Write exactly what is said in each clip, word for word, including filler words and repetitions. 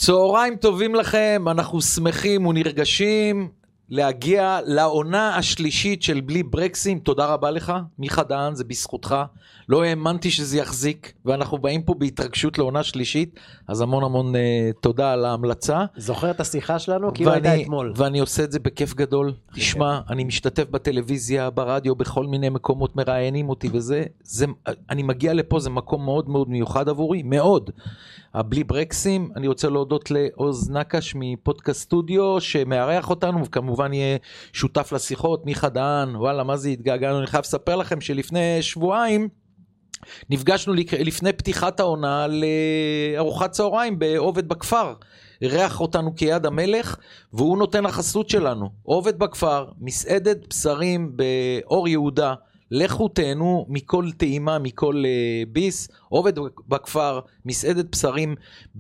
צהריים טובים לכם, אנחנו שמחים ונרגשים להגיע לעונה השלישית של בלי ברקסים. תודה רבה לך, מיכה דהן, זה בזכותך. לא האמנתי שזה יחזיק, ואנחנו באים פה בהתרגשות לעונה שלישית, אז המון המון uh, תודה על ההמלצה. זוכר את השיחה שלנו? כאילו הייתה אתמול. ואני עושה את זה בכיף גדול. תשמע, אני משתתף בטלוויזיה, ברדיו, בכל מיני מקומות מראיינים אותי, וזה, זה, אני מגיע לפה, זה מקום מאוד מאוד מיוחד עבורי, מאוד. הבלי ברקסים, אני רוצה להודות לעוז נקש מפודקאסט סטודיו, שמארח אותנו, וכמובן יהיה שותף לשיחות, מיכה דהן, וואלה, מה זה התגעגענו, אני חייב לספר לכם שלפני שבועיים, נפגשנו לפני פתיחת העונה לארוחת צהריים בעובד בכפר, אירח אותנו כיד המלך, והוא נותן החסות שלנו, עובד בכפר, מסעדת בשרים באור יהודה, לכו תהנו מכל טעימה, מכל uh, ביס, עובד בכפר, מסעדת בשרים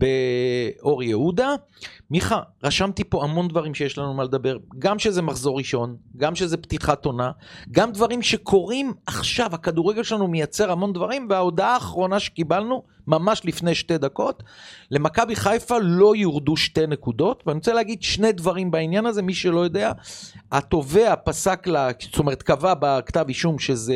באור יהודה. מיכה, רשמתי פה המון דברים שיש לנו מה לדבר, גם שזה מחזור ראשון, גם שזה פתיחת עונה, גם דברים שקורים עכשיו, הכדורגל שלנו מייצר המון דברים, וההודעה האחרונה שקיבלנו, ממש לפני שתי דקות, למכבי חיפה לא יורדו שתי נקודות, ואני רוצה להגיד שני דברים בעניין הזה, מי שלא יודע, התובע פסק לה, זאת אומרת, קבע בכתב אישום שזה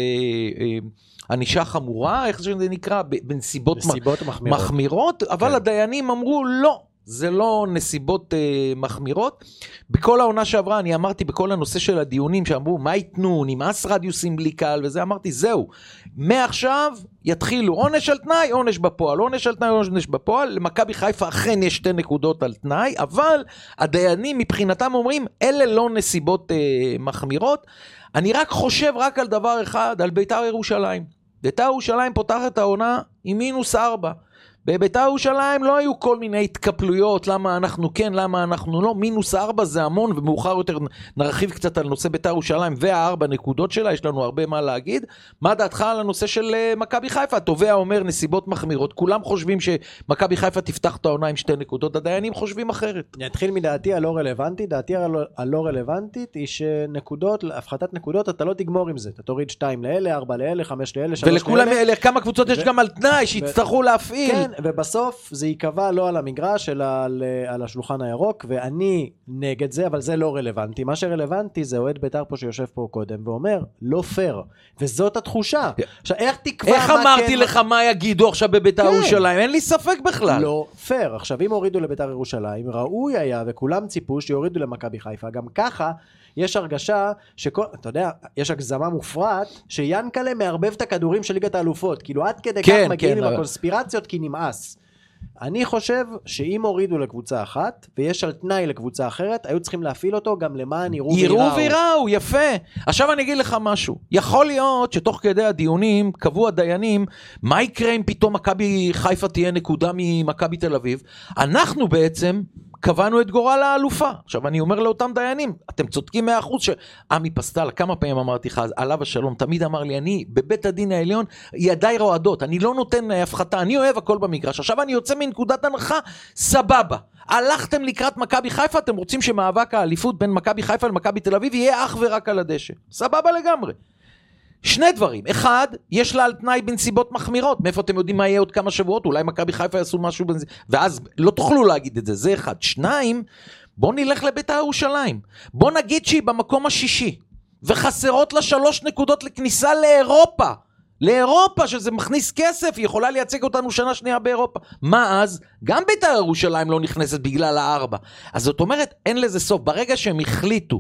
ענישה חמורה, איך זה נקרא? בנסיבות מחמירות, מחמירות אבל כן. הדיינים אמרו לא, זה לא נסיבות uh, מחמירות. בכל העונה שעברה, אני אמרתי בכל הנושא של הדיונים שאמרו, מה יתנו, נמאס רדיוסים בלי קהל וזה, אמרתי, זהו, מעכשיו יתחילו עונש על תנאי, עונש בפועל, עונש על תנאי, עונש בפועל, למכבי חיפה אכן יש שתי נקודות על תנאי, אבל הדיינים מבחינתם אומרים, אלה לא נסיבות uh, מחמירות. אני רק חושב רק על דבר אחד, על בית"ר ירושלים. בית"ר ירושלים פותחת את העונה עם מינוס ארבע. בבית"ר ירושלים לא היו כל מיני התקפלויות, למה אנחנו כן, למה אנחנו לא, מינוס ארבע זה המון, ומאוחר יותר נרחיב קצת על נושא בית"ר ירושלים, והארבע נקודות שלה, יש לנו הרבה מה להגיד. מה דעתך על הנושא של מכבי חיפה? התובע אומר נסיבות מחמירות, כולם חושבים שמכבי חיפה תפתח את העונה עם שתי נקודות, הדיינים חושבים אחרת. נתחיל מדעתי הלא רלוונטית, דעתי הלא רלוונטית היא שנקודות, הפחתת נקודות, אתה לא תגמור עם זה, אתה תוריד שתיים לאלה, ארבע לאלה, חמש לאלה, שלוש ולכולם אלה, כמה קבוצות יש גם על תנאי שיצטרכו להפעיל. כן, ובסוף זה ייקבע לא על המגרש, אלא על, על השולחן הירוק, ואני נגד זה, אבל זה לא רלוונטי. מה שרלוונטי זה אוהד בית"ר פה שיושב פה קודם, ואומר, לא פייר. וזאת התחושה. עכשיו, איך תקבע איך מה אמרתי כן... לך מה יגידו עכשיו בבית"ר כן. ירושלים? אין לי ספק בכלל. לא פייר. עכשיו, אם הורידו לבית"ר ירושלים, ראוי היה, וכולם ציפו שיורידו למכבי חיפה. גם ככה, יש הרגשה שכל, אתה יודע, יש הגזמה מופרעת, שיאנקלה מערבב את הכדורים של ליגת האלופות, כאילו עד כדי כן, כך מגיעים כן, עם הקונספירציות, כי נמאס. אני חושב שאם הורידו לקבוצה אחת, ויש על תנאי לקבוצה אחרת, היו צריכים להפעיל אותו גם למען יראו ויראו. יראו ויראו, יפה. עכשיו אני אגיד לך משהו. יכול להיות שתוך כדי הדיונים, קבעו הדיינים, מה יקרה אם פתאום מכבי חיפה תהיה נקודה ממכבי תל אביב? אנחנו בעצם קבענו את גורל האלופה. עכשיו אני אומר לאותם דיינים, אתם צודקים מאה אחוז שעמי פסטל, כמה פעמים אמרתי לך, עליו השלום, תמיד אמר לי, אני בבית הדין העליון, ידיי רועדות, אני לא נותן הפחתה, אני אוהב הכל במגרש. עכשיו אני יוצא מנקודת הנחה, סבבה. הלכתם לקראת מכבי חיפה, אתם רוצים שמאבק האליפות בין מכבי חיפה למכבי תל אביב יהיה אך ורק על הדשא. סבבה לגמרי. שני דברים, אחד, יש לה על תנאי בנסיבות מחמירות, מאיפה אתם יודעים מה יהיה עוד כמה שבועות, אולי מכבי חיפה יעשו משהו, בנס... ואז לא תוכלו להגיד את זה, זה אחד. שניים, בוא נלך לבית"ר ירושלים, בוא נגיד שהיא במקום השישי, וחסרות לה שלוש נקודות לכניסה לאירופה, לאירופה שזה מכניס כסף, היא יכולה לייצג אותנו שנה שנייה באירופה. מה אז? גם בית"ר ירושלים לא נכנסת בגלל הארבע. אז זאת אומרת, אין לזה סוף. ברגע שהם החליטו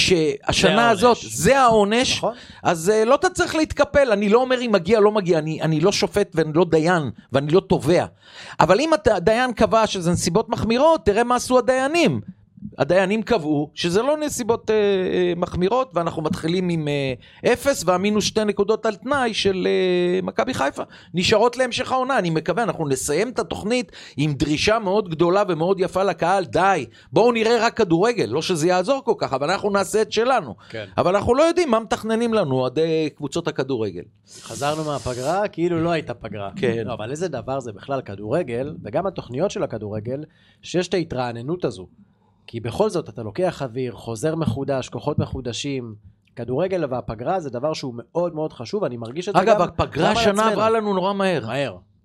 שהשנה הזאת זה העונש, נכון? אז uh, לא אתה צריך להתקפל. אני לא אומר אם מגיע לא מגיע, אני, אני לא שופט ואני לא דיין ואני לא תובע. אבל אם הדיין קבע שזה נסיבות מחמירות, תראה מה עשו הדיינים. הדיינים קבעו שזה לא נסיבות אה, אה, מחמירות, ואנחנו מתחילים עם אה, אפס, והמינוס שתי נקודות על תנאי של אה, מכבי חיפה. נשארות להמשך העונה, אני מקווה, אנחנו נסיים את התוכנית עם דרישה מאוד גדולה ומאוד יפה לקהל, די, בואו נראה רק כדורגל, לא שזה יעזור כל כך, אבל אנחנו נעשה את שלנו. כן. אבל אנחנו לא יודעים מה מתכננים לנו עד אה, קבוצות הכדורגל. חזרנו מהפגרה, כאילו לא הייתה פגרה. כן. לא, אבל איזה דבר זה בכלל כדורגל, וגם התוכניות של הכדורגל, שיש את ההתרעננות הזו. כי בכל זאת אתה לוקח אוויר, חוזר מחודש, כוחות מחודשים, כדורגל והפגרה זה דבר שהוא מאוד מאוד חשוב, אני מרגיש את זה גם... אגב, הפגרה השנה עברה לנו נורא מהר. מהר.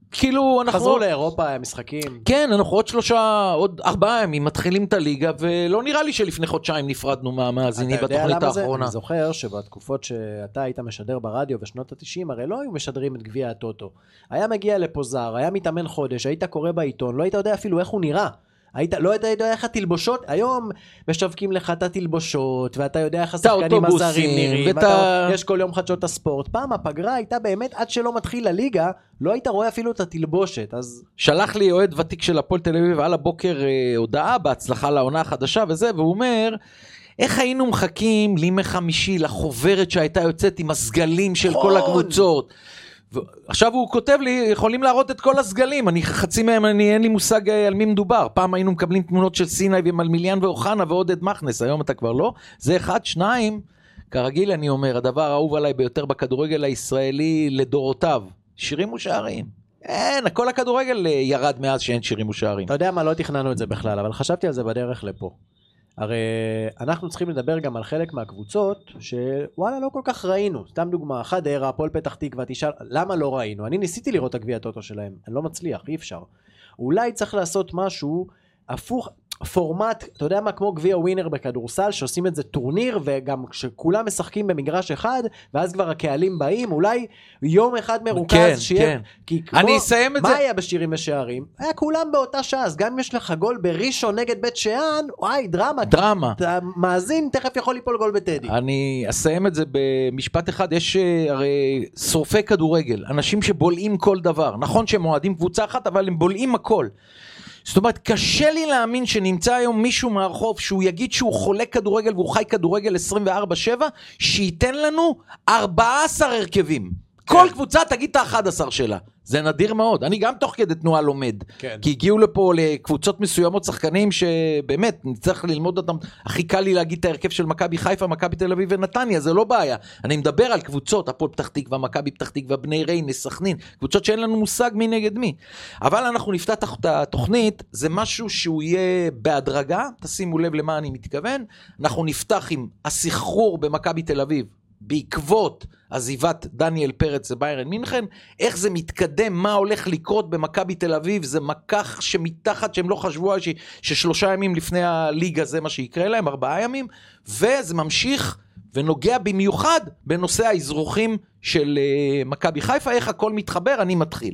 כאילו אנחנו... חזרו לאירופה, המשחקים. כן, אנחנו עוד שלושה, עוד ארבעה ימים מתחילים את הליגה, ולא נראה לי שלפני חודשיים נפרדנו מהמאזינים בתוכנית האחרונה. אני זוכר שבתקופות שאתה היית משדר ברדיו בשנות ה-תשעים, הרי לא היו משדרים את גביע הטוטו. היה מגיע לפה זר, היה מתאמן חודש, היית קורא בעיתון, לא היית יודע אפילו איך הוא נראה. היית, לא היית יודע איך התלבושות, היום משווקים לך את התלבושות, ואתה יודע איך השחקנים הזרים נראים, ואתה... ואתה, יש כל יום חדשות הספורט. פעם הפגרה הייתה באמת, עד שלא מתחיל הליגה, לא היית רואה אפילו את התלבושת. אז... שלח לי אוהד ותיק של הפועל תל אביב על הבוקר אה, הודעה בהצלחה לעונה החדשה וזה, והוא אומר... איך היינו מחכים לימי חמישי לחוברת שהייתה יוצאת עם הסגלים של כל הקבוצות. עכשיו הוא כותב לי, יכולים להראות את כל הסגלים, אני חצי מהם, אני, אין לי מושג על מי מדובר. פעם היינו מקבלים תמונות של סיני ומלמיליאן ואוחנה ועודד מכנס, היום אתה כבר לא. זה אחד, שניים, כרגיל אני אומר, הדבר האהוב עליי ביותר בכדורגל הישראלי לדורותיו, שירים ושערים. אין, כל הכדורגל ירד מאז שאין שירים ושערים. אתה יודע מה, לא תכננו את זה בכלל, אבל חשבתי על זה בדרך לפה. הרי אנחנו צריכים לדבר גם על חלק מהקבוצות שוואלה לא כל כך ראינו. סתם דוגמה, חדרה, הפועל פתח תקווה, תשאל למה לא ראינו? אני ניסיתי לראות את הגביע הטוטו שלהם, אני לא מצליח, אי אפשר. אולי צריך לעשות משהו הפוך, פורמט, אתה יודע מה, כמו גביע ווינר בכדורסל, שעושים את זה טורניר, וגם כשכולם משחקים במגרש אחד, ואז כבר הקהלים באים, אולי יום אחד מרוכז כן, שיהיה, כן. כי כמו, אני אסיים את מה זה. היה בשירים ושערים? היה כולם באותה שעה, אז גם אם יש לך גול בראשון נגד בית שאן, וואי, דרמה. דרמה. אתה מאזין, תכף יכול ליפול גול בטדי. אני אסיים את זה במשפט אחד, יש הרי שורפי כדורגל, אנשים שבולעים כל דבר, נכון שהם מועדים קבוצה אחת, אבל הם בולעים הכל. זאת אומרת, קשה לי להאמין שנמצא היום מישהו מהרחוב שהוא יגיד שהוא חולה כדורגל והוא חי כדורגל עשרים וארבע שבע, שייתן לנו ארבעה עשר הרכבים. כל קבוצה תגיד את ה-אחד עשר שלה. זה נדיר מאוד. אני גם תוך כדי תנועה לומד. כן. כי הגיעו לפה לקבוצות מסוימות שחקנים שבאמת נצטרך ללמוד אותם. הכי קל לי להגיד את ההרכב של מכבי חיפה, מכבי תל אביב ונתניה, זה לא בעיה. אני מדבר על קבוצות, הפועל פתח תקווה, מכבי פתח תקווה, בני ריינה, סכנין, קבוצות שאין לנו מושג מי נגד מי. אבל אנחנו נפתח את התוכנית, זה משהו שהוא יהיה בהדרגה, תשימו לב למה אני מתכוון. אנחנו נפתח עם הסחרור במכבי תל אביב, בעקבות עזיבת דניאל פרץ לביירן מינכן, איך זה מתקדם, מה הולך לקרות במכבי תל אביב, זה מקח שמתחת שהם לא חשבו ש... ששלושה ימים לפני הליגה זה מה שיקרה להם, ארבעה ימים, וזה ממשיך ונוגע במיוחד בנושא האזרוחים של uh, מכבי חיפה, איך הכל מתחבר, אני מתחיל.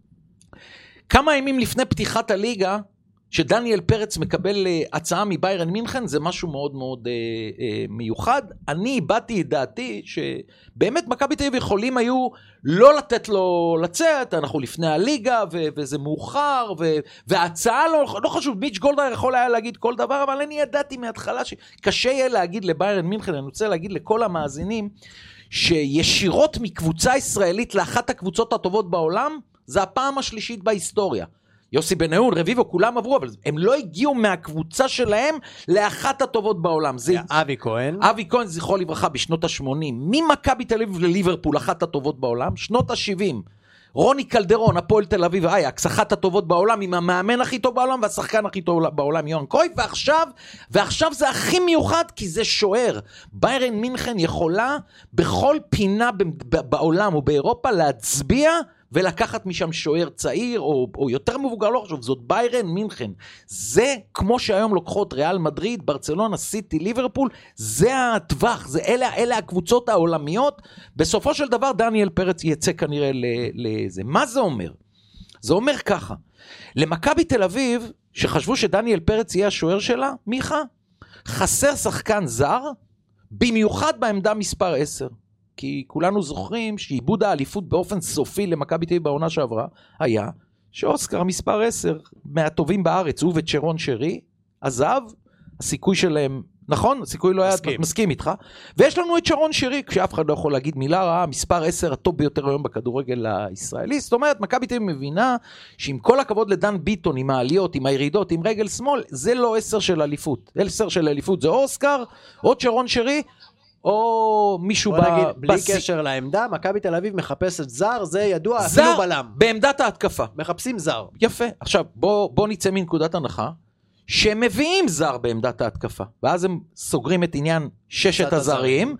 כמה ימים לפני פתיחת הליגה, שדניאל פרץ מקבל הצעה מביירן מינכן, זה משהו מאוד מאוד אה, אה, מיוחד. אני באתי את דעתי שבאמת מכבי תל אביב יכולים היו לא לתת לו לצאת, אנחנו לפני הליגה ו- וזה מאוחר, ו- וההצעה לא, לא חשוב, מיץ' גולדהר יכול היה להגיד כל דבר, אבל אני ידעתי מההתחלה שקשה יהיה להגיד לביירן מינכן, אני רוצה להגיד לכל המאזינים, שישירות מקבוצה ישראלית לאחת הקבוצות הטובות בעולם, זה הפעם השלישית בהיסטוריה. יוסי בניון, רביבו, כולם עברו, אבל הם לא הגיעו מהקבוצה שלהם לאחת הטובות בעולם. זה אבי כהן. אבי כהן, זכרו לברכה, בשנות ה-שמונים. ממכבי תל אביב לליברפול, אחת הטובות בעולם. שנות ה-שבעים. רוני קלדרון, הפועל תל אביב, אייקס, אחת הטובות בעולם, עם המאמן הכי טוב בעולם, והשחקן הכי טוב בעולם, יוהאן קרויף, ועכשיו, ועכשיו זה הכי מיוחד, כי זה שוער. ביירן מינכן יכולה בכל פינה בעולם או באירופה להצביע, ולקחת משם שוער צעיר, או, או יותר מבוגר, לא חשוב, זאת ביירן מינכן. זה כמו שהיום לוקחות ריאל מדריד, ברצלונה, סיטי, ליברפול, זה הטווח, זה אלה, אלה הקבוצות העולמיות. בסופו של דבר, דניאל פרץ יצא כנראה לזה. מה זה אומר? זה אומר ככה, למכבי תל אביב, שחשבו שדניאל פרץ יהיה השוער שלה, מיכה, חסר שחקן זר, במיוחד בעמדה מספר עשר. כי כולנו זוכרים שאיבוד האליפות באופן סופי למכבי תל אביב בעונה שעברה, היה שאוסקר מספר עשר מהטובים בארץ, הוא וצ'רון שרי, עזב, הסיכוי שלהם, נכון? הסיכוי לא היה, מסכים. מסכים איתך, ויש לנו את צ'רון שרי, כשאף אחד לא יכול להגיד מילה רעה, מספר עשר הטוב ביותר היום בכדורגל הישראלי, זאת אומרת, מכבי תל אביב מבינה, שעם כל הכבוד לדן ביטון, עם העליות, עם הירידות, עם רגל שמאל, זה לא עשר של אליפות, עשר של אליפות זה אוסקר, או צ'רון שרי, או מישהו בוא נגיד, בלי קשר לעמדה, מכבי תל אביב מחפשת זר, זה ידוע, אפילו בלם. בעמדת ההתקפה. מחפשים זר. יפה. עכשיו, בוא, בוא נצא מנקודת הנחה, שהם מביאים זר בעמדת ההתקפה, ואז הם סוגרים את עניין ששת הזרים,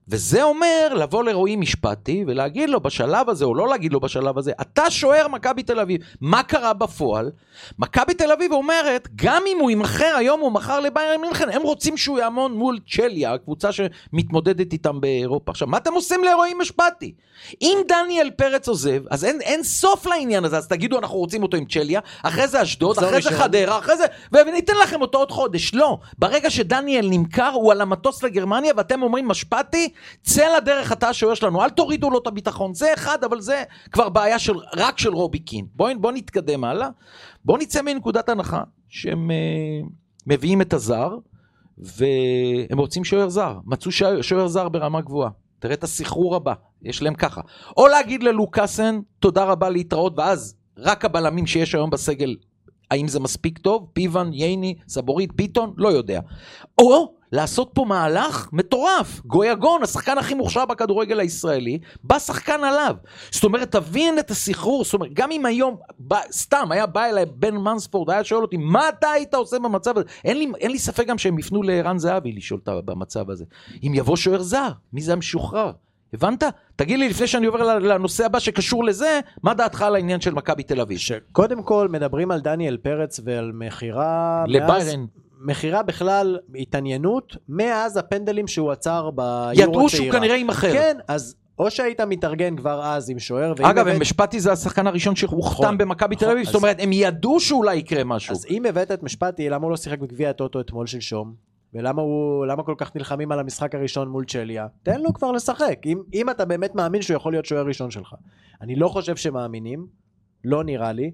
וזה אומר לבוא לרועי משפטי ולהגיד לו בשלב הזה, או לא להגיד לו בשלב הזה, אתה שוער מכבי תל אביב. מה קרה בפועל? מכבי תל אביב אומרת, גם אם הוא ימחר היום או מחר לביירן מינכן, הם רוצים שהוא יעמוד מול צ'ליה, הקבוצה שמתמודדת איתם באירופה. עכשיו, מה אתם עושים לרועי משפטי? אם דניאל פרץ עוזב, אז אין, אין סוף לעניין הזה, אז תגידו, אנחנו רוצים אותו עם צ'ליה, אחרי זה אשדוד, אחרי זה חדרה, אחרי זה, וניתן לכם אותו עוד חודש. לא, ברגע שדניאל נמכר, הוא על המטוס לגרמניה, ואתם אומרים, משפטי, צא לדרך אתה השוער שלנו, אל תורידו לו את הביטחון, זה אחד, אבל זה כבר בעיה של, רק של רובי קין. בואו בוא נתקדם הלאה, בואו נצא מנקודת הנחה, שהם uh, מביאים את הזר, והם רוצים שוער זר, מצאו שוער, שוער זר ברמה גבוהה, תראה את הסחרור הבא, יש להם ככה, או להגיד ללוקאסן, תודה רבה להתראות, ואז רק הבלמים שיש היום בסגל, האם זה מספיק טוב, פיוון, ייני, סבורית, פיתון, לא יודע, או לעשות פה מהלך מטורף, גויגון, השחקן הכי מוכשר בכדורגל הישראלי, בא שחקן עליו, זאת אומרת, תבין את הסחרור, זאת אומרת, גם אם היום, בא, סתם, היה בא אליי בן מנספורד, היה שואל אותי, מה אתה היית עושה במצב הזה? אין לי, אין לי ספק גם שהם יפנו לערן זהבי לשאול במצב הזה, אם יבוא שוער זר, מי זה המשוחרר? הבנת? תגיד לי לפני שאני עובר לנושא הבא שקשור לזה, מה דעתך על העניין של מכבי תל אביב? קודם כל מדברים על דניאל פרץ ועל מחירה לביירן. מחירה בכלל התעניינות מאז הפנדלים שהוא עצר ביורו צעירה. ידעו שהוא כנראה עם אחר. כן, אז או שהיית מתארגן כבר אז עם שוער. אגב, הבאת... משפטי זה השחקן הראשון שהוחתם במכבי תל אביב, זאת אומרת, הם ידעו שאולי יקרה משהו. אז אם הבאת את משפטי, למה הוא לא שיחק בגביע הטוטו אתמול שלשום? ולמה הוא, למה כל כך נלחמים על המשחק הראשון מול צ'ליה? תן לו כבר לשחק. אם, אם אתה באמת מאמין שהוא יכול להיות שוער ראשון שלך. אני לא חושב שמאמינים, לא נראה לי.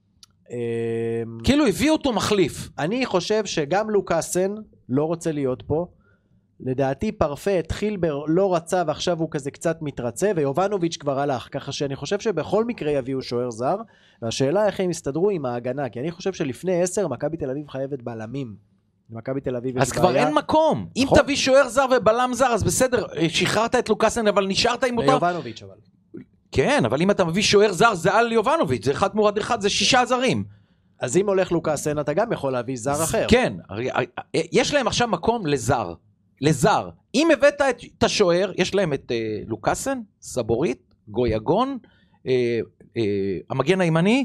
כאילו הביאו אותו מחליף. אני חושב שגם לוקאסן לא רוצה להיות פה. לדעתי פרפה התחיל לא רצה ועכשיו הוא כזה קצת מתרצה, ויובנוביץ' כבר הלך, ככה שאני חושב שבכל מקרה יביאו שוער זר, והשאלה איך הם יסתדרו עם ההגנה, כי אני חושב שלפני עשר מכבי תל אביב חייבת בלמים. מכבי תל אביב אז כבר אין מקום. אם תביא שוער זר ובלם זר, אז בסדר, שחררת את לוקאסן, אבל נשארת עם אותו... ויובנוביץ' אבל. כן, אבל אם אתה מביא שוער זר, זה על יובנוביץ', זה אחד מורד אחד, זה שישה זרים. אז אם הולך לוקאסן, אתה גם יכול להביא זר אחר. כן, יש להם עכשיו מקום לזר. לזר. אם הבאת את השוער, יש להם את לוקאסן, סבורית, גויגון, המגן הימני,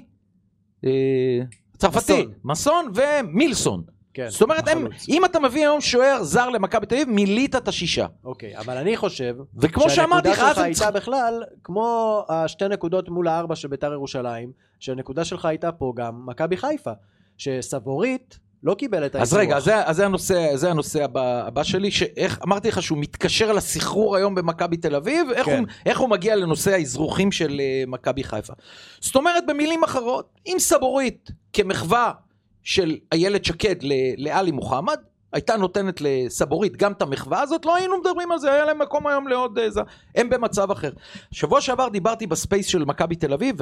צרפתי, מסון ומילסון. כן, זאת אומרת, הם, אם אתה מביא היום שוער זר למכבי תל אביב, מילית את השישה. אוקיי, אבל אני חושב, וכמו שאמרתי, שהנקודה שלך הייתה בכלל, כמו השתי נקודות מול הארבע של ביתר ירושלים, שהנקודה שלך הייתה פה גם מכבי חיפה, שסבורית לא קיבל את האירוח. אז רגע, זה, אז זה הנושא, זה הנושא הבא, הבא שלי, שאיך, אמרתי לך שהוא מתקשר לסחרור היום במכבי תל אביב, איך, כן. הוא, איך הוא מגיע לנושא האזרוחים של uh, מכבי חיפה. זאת אומרת, במילים אחרות, אם סבורית כמחווה של איילת שקד לאלי מוחמד, הייתה נותנת לסבורית גם את המחווה הזאת, לא היינו מדברים על זה, היה להם מקום היום לעוד איזה, הם במצב אחר. שבוע שעבר דיברתי בספייס של מכבי תל אביב,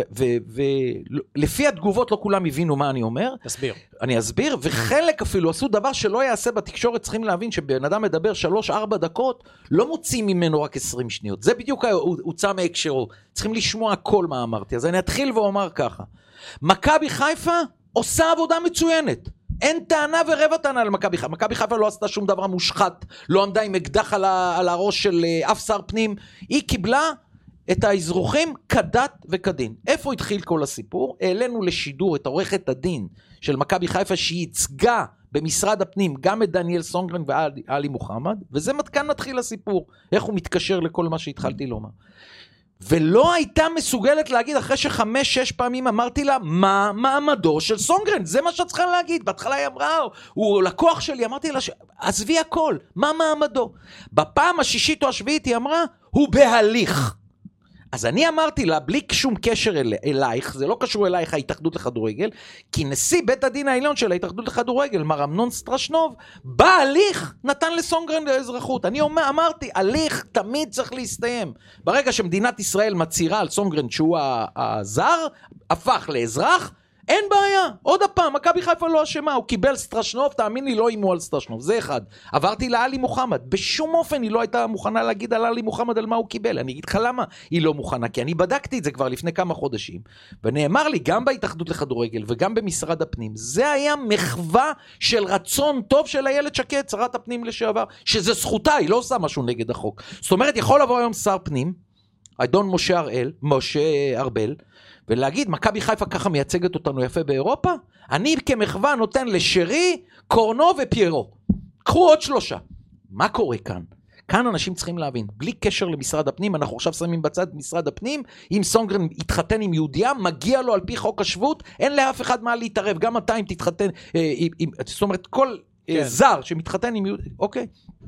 ולפי התגובות לא כולם הבינו מה אני אומר. תסביר. אני אסביר, וחלק אפילו עשו דבר שלא יעשה בתקשורת, צריכים להבין שבן אדם מדבר שלוש ארבע דקות, לא מוצאים ממנו רק עשרים שניות. זה בדיוק הוצא מהקשרו. צריכים לשמוע הכל מה אמרתי. אז אני אתחיל ואומר ככה. מכבי חיפה עושה עבודה מצוינת. אין טענה ורבע טענה למכבי חיפה. מכבי חיפה לא עשתה שום דבר מושחת, לא עמדה עם אקדח על, ה, על הראש של אף שר פנים. היא קיבלה את האזרוחים כדת וכדין. איפה התחיל כל הסיפור? העלינו לשידור את עורכת הדין של מכבי חיפה שהיא ייצגה במשרד הפנים גם את דניאל סונגרן ואלי מוחמד, וזה מתקן מתחיל הסיפור. איך הוא מתקשר לכל מה שהתחלתי לומר. ולא הייתה מסוגלת להגיד, אחרי שחמש, שש פעמים אמרתי לה, מה מעמדו של סונגרן? זה מה שאת צריכה להגיד. בהתחלה היא אמרה, הוא לקוח שלי, אמרתי לה, עזבי הכל, מה מעמדו? בפעם השישית או השביעית היא אמרה, הוא בהליך. אז אני אמרתי לה, בלי שום קשר אל, אלייך, זה לא קשור אלייך ההתאחדות לכדורגל, כי נשיא בית הדין העליון של ההתאחדות לכדורגל, מר אמנון סטרשנוב, בהליך נתן לסונגרן לאזרחות. אני אומר, אמרתי, הליך תמיד צריך להסתיים. ברגע שמדינת ישראל מצהירה על סונגרן שהוא הזר, הפך לאזרח, אין בעיה, עוד הפעם, מכבי חיפה לא אשמה, הוא קיבל סטרשנוב, תאמין לי, לא אימו על סטרשנוב, זה אחד. עברתי לאלי מוחמד, בשום אופן היא לא הייתה מוכנה להגיד על אלי מוחמד על מה הוא קיבל, אני אגיד לך למה היא לא מוכנה, כי אני בדקתי את זה כבר לפני כמה חודשים, ונאמר לי גם בהתאחדות לכדורגל וגם במשרד הפנים, זה היה מחווה של רצון טוב של איילת שקד, שרת הפנים לשעבר, שזה זכותה, היא לא עושה משהו נגד החוק. זאת אומרת, יכול לבוא היום שר פנים, אדון משה אראל, משה ארבל, ולהגיד, מכבי חיפה ככה מייצגת אותנו יפה באירופה, אני כמחווה נותן לשרי, קורנו ופיירו. קחו עוד שלושה. מה קורה כאן? כאן אנשים צריכים להבין, בלי קשר למשרד הפנים, אנחנו עכשיו שמים בצד משרד הפנים, אם סונגרן יתחתן עם יהודיה, מגיע לו על פי חוק השבות, אין לאף אחד מה להתערב, גם אתה אם תתחתן, אה, עם, זאת אומרת, כל כן. אה, זר שמתחתן עם יהודיה, אוקיי.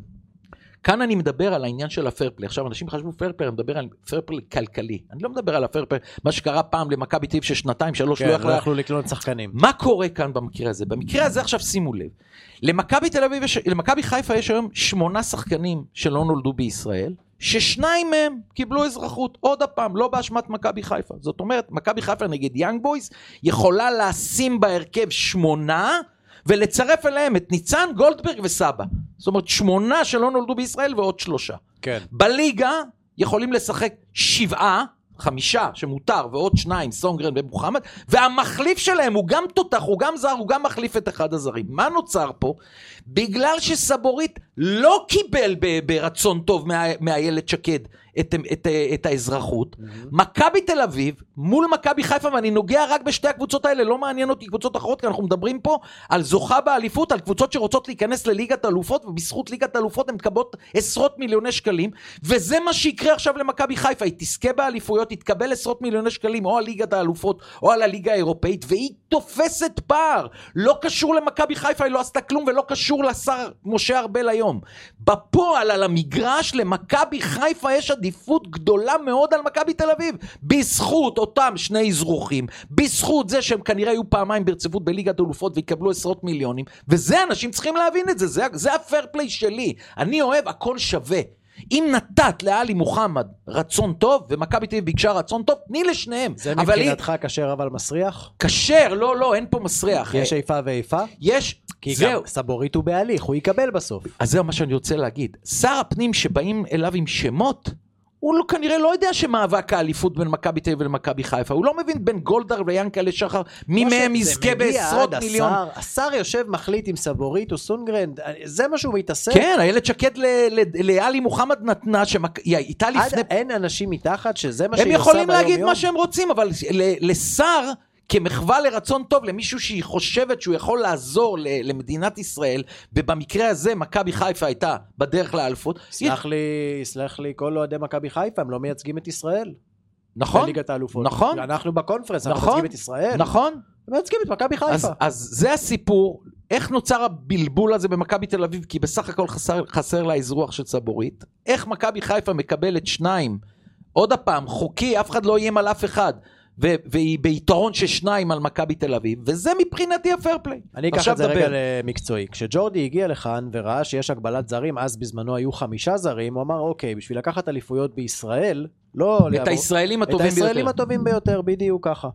כאן אני מדבר על העניין של הפרפלי, עכשיו אנשים חשבו פרפלי, אני מדבר על פרפלי כלכלי, אני לא מדבר על הפרפלי, מה שקרה פעם למכבי תל אביב ששנתיים, שלוש, כן, לא יכלה... לא יכלו לקנות שחקנים. מה קורה כאן במקרה הזה? במקרה הזה עכשיו שימו לב, למכבי תל אביב, למכבי חיפה יש היום שמונה שחקנים שלא נולדו בישראל, ששניים מהם קיבלו אזרחות, עוד הפעם, לא באשמת מכבי חיפה, זאת אומרת, מכבי חיפה נגד יאנג בויז, יכולה לשים בהרכב שמונה, ולצרף אליהם את ניצן, גולדברג וסבא. זאת אומרת, שמונה שלא נולדו בישראל ועוד שלושה. כן. בליגה יכולים לשחק שבעה, חמישה שמותר, ועוד שניים, סונגרן ומוחמד, והמחליף שלהם הוא גם תותח, הוא גם זר, הוא גם מחליף את אחד הזרים. מה נוצר פה? בגלל שסבורית לא קיבל ברצון טוב מה, מהילד שקד את, את, את האזרחות, mm-hmm. מכבי תל אביב מול מכבי חיפה, ואני נוגע רק בשתי הקבוצות האלה, לא מעניין אותי קבוצות אחרות, כי אנחנו מדברים פה על זוכה באליפות, על קבוצות שרוצות להיכנס לליגת האלופות, ובזכות ליגת האלופות הן מקבלות עשרות מיליוני שקלים, וזה מה שיקרה עכשיו למכבי חיפה, היא תזכה באליפויות, היא תקבל עשרות מיליוני שקלים, או על ליגת האלופות, או על הליגה האירופאית, והיא תופסת פער, לא קשור למכבי חיפה, היא לא עשתה כלום, ולא קשור לשר משה ארבל היום. בפועל על המגרש למכבי חיפה יש עדיפות גדולה מאוד על מכבי תל אביב, בזכות אותם שני אזרוחים, בזכות זה שהם כנראה יהיו פעמיים ברציפות בליגת האלופות ויקבלו עשרות מיליונים, וזה אנשים צריכים להבין את זה, זה, זה הפייר פליי שלי, אני אוהב הכל שווה. אם נתת לאלי מוחמד רצון טוב, ומכבי תל אביב ביקשה רצון טוב, תני לשניהם. זה מבחינתך היא... קשר אבל מסריח? קשר, לא, לא, אין פה מסריח. יש איפה ואיפה? יש, כי זהו. גם סבורית הוא בהליך, הוא יקבל בסוף. אז זהו מה שאני רוצה להגיד. שר הפנים שבאים אליו עם שמות, הוא לא, כנראה לא יודע שמאבק האליפות בין מכבי תל אביב ולמכבי חיפה, הוא לא מבין בין גולדהר ויאנקל'ה שחר, מי מהם יזכה בעשרות מיליון. השר, השר יושב מחליט עם סבורית או סונגרן, זה מה שהוא מתעסק. כן, איילת שקד לאלי מוחמד נתנה, שהיא הייתה לפני... אין אנשים מתחת שזה מה שהיא עושה ביום יום. הם יכולים להגיד יום. מה שהם רוצים, אבל לשר... כמחווה לרצון טוב למישהו שהיא חושבת שהוא יכול לעזור למדינת ישראל, ובמקרה הזה מכבי חיפה הייתה בדרך לאלפות. סלח לי, סלח לי, כל אוהדי מכבי חיפה, הם לא מייצגים את ישראל. נכון. בליגת האלופות. נכון. אנחנו בקונפרנס, אנחנו נכון. מייצגים את ישראל. נכון. הם מייצגים את מכבי חיפה. אז, אז זה הסיפור, איך נוצר הבלבול הזה במכבי תל אביב, כי בסך הכל חסר, חסר לה אזרוח של סבורית, איך מכבי חיפה מקבלת שניים, עוד הפעם, חוקי, אף אחד לא יהיה על אף אחד, והיא ביתרון של שניים על מכבי תל אביב, וזה מבחינתי הפייר פליי. אני אקח את זה רגע למקצועי. כשג'ורדי הגיע לכאן וראה שיש הגבלת זרים, אז בזמנו היו חמישה זרים, הוא אמר, אוקיי, בשביל לקחת אליפויות בישראל, לא... את הישראלים הטובים ביותר. את הישראלים הטובים ביותר, בדיוק ככה.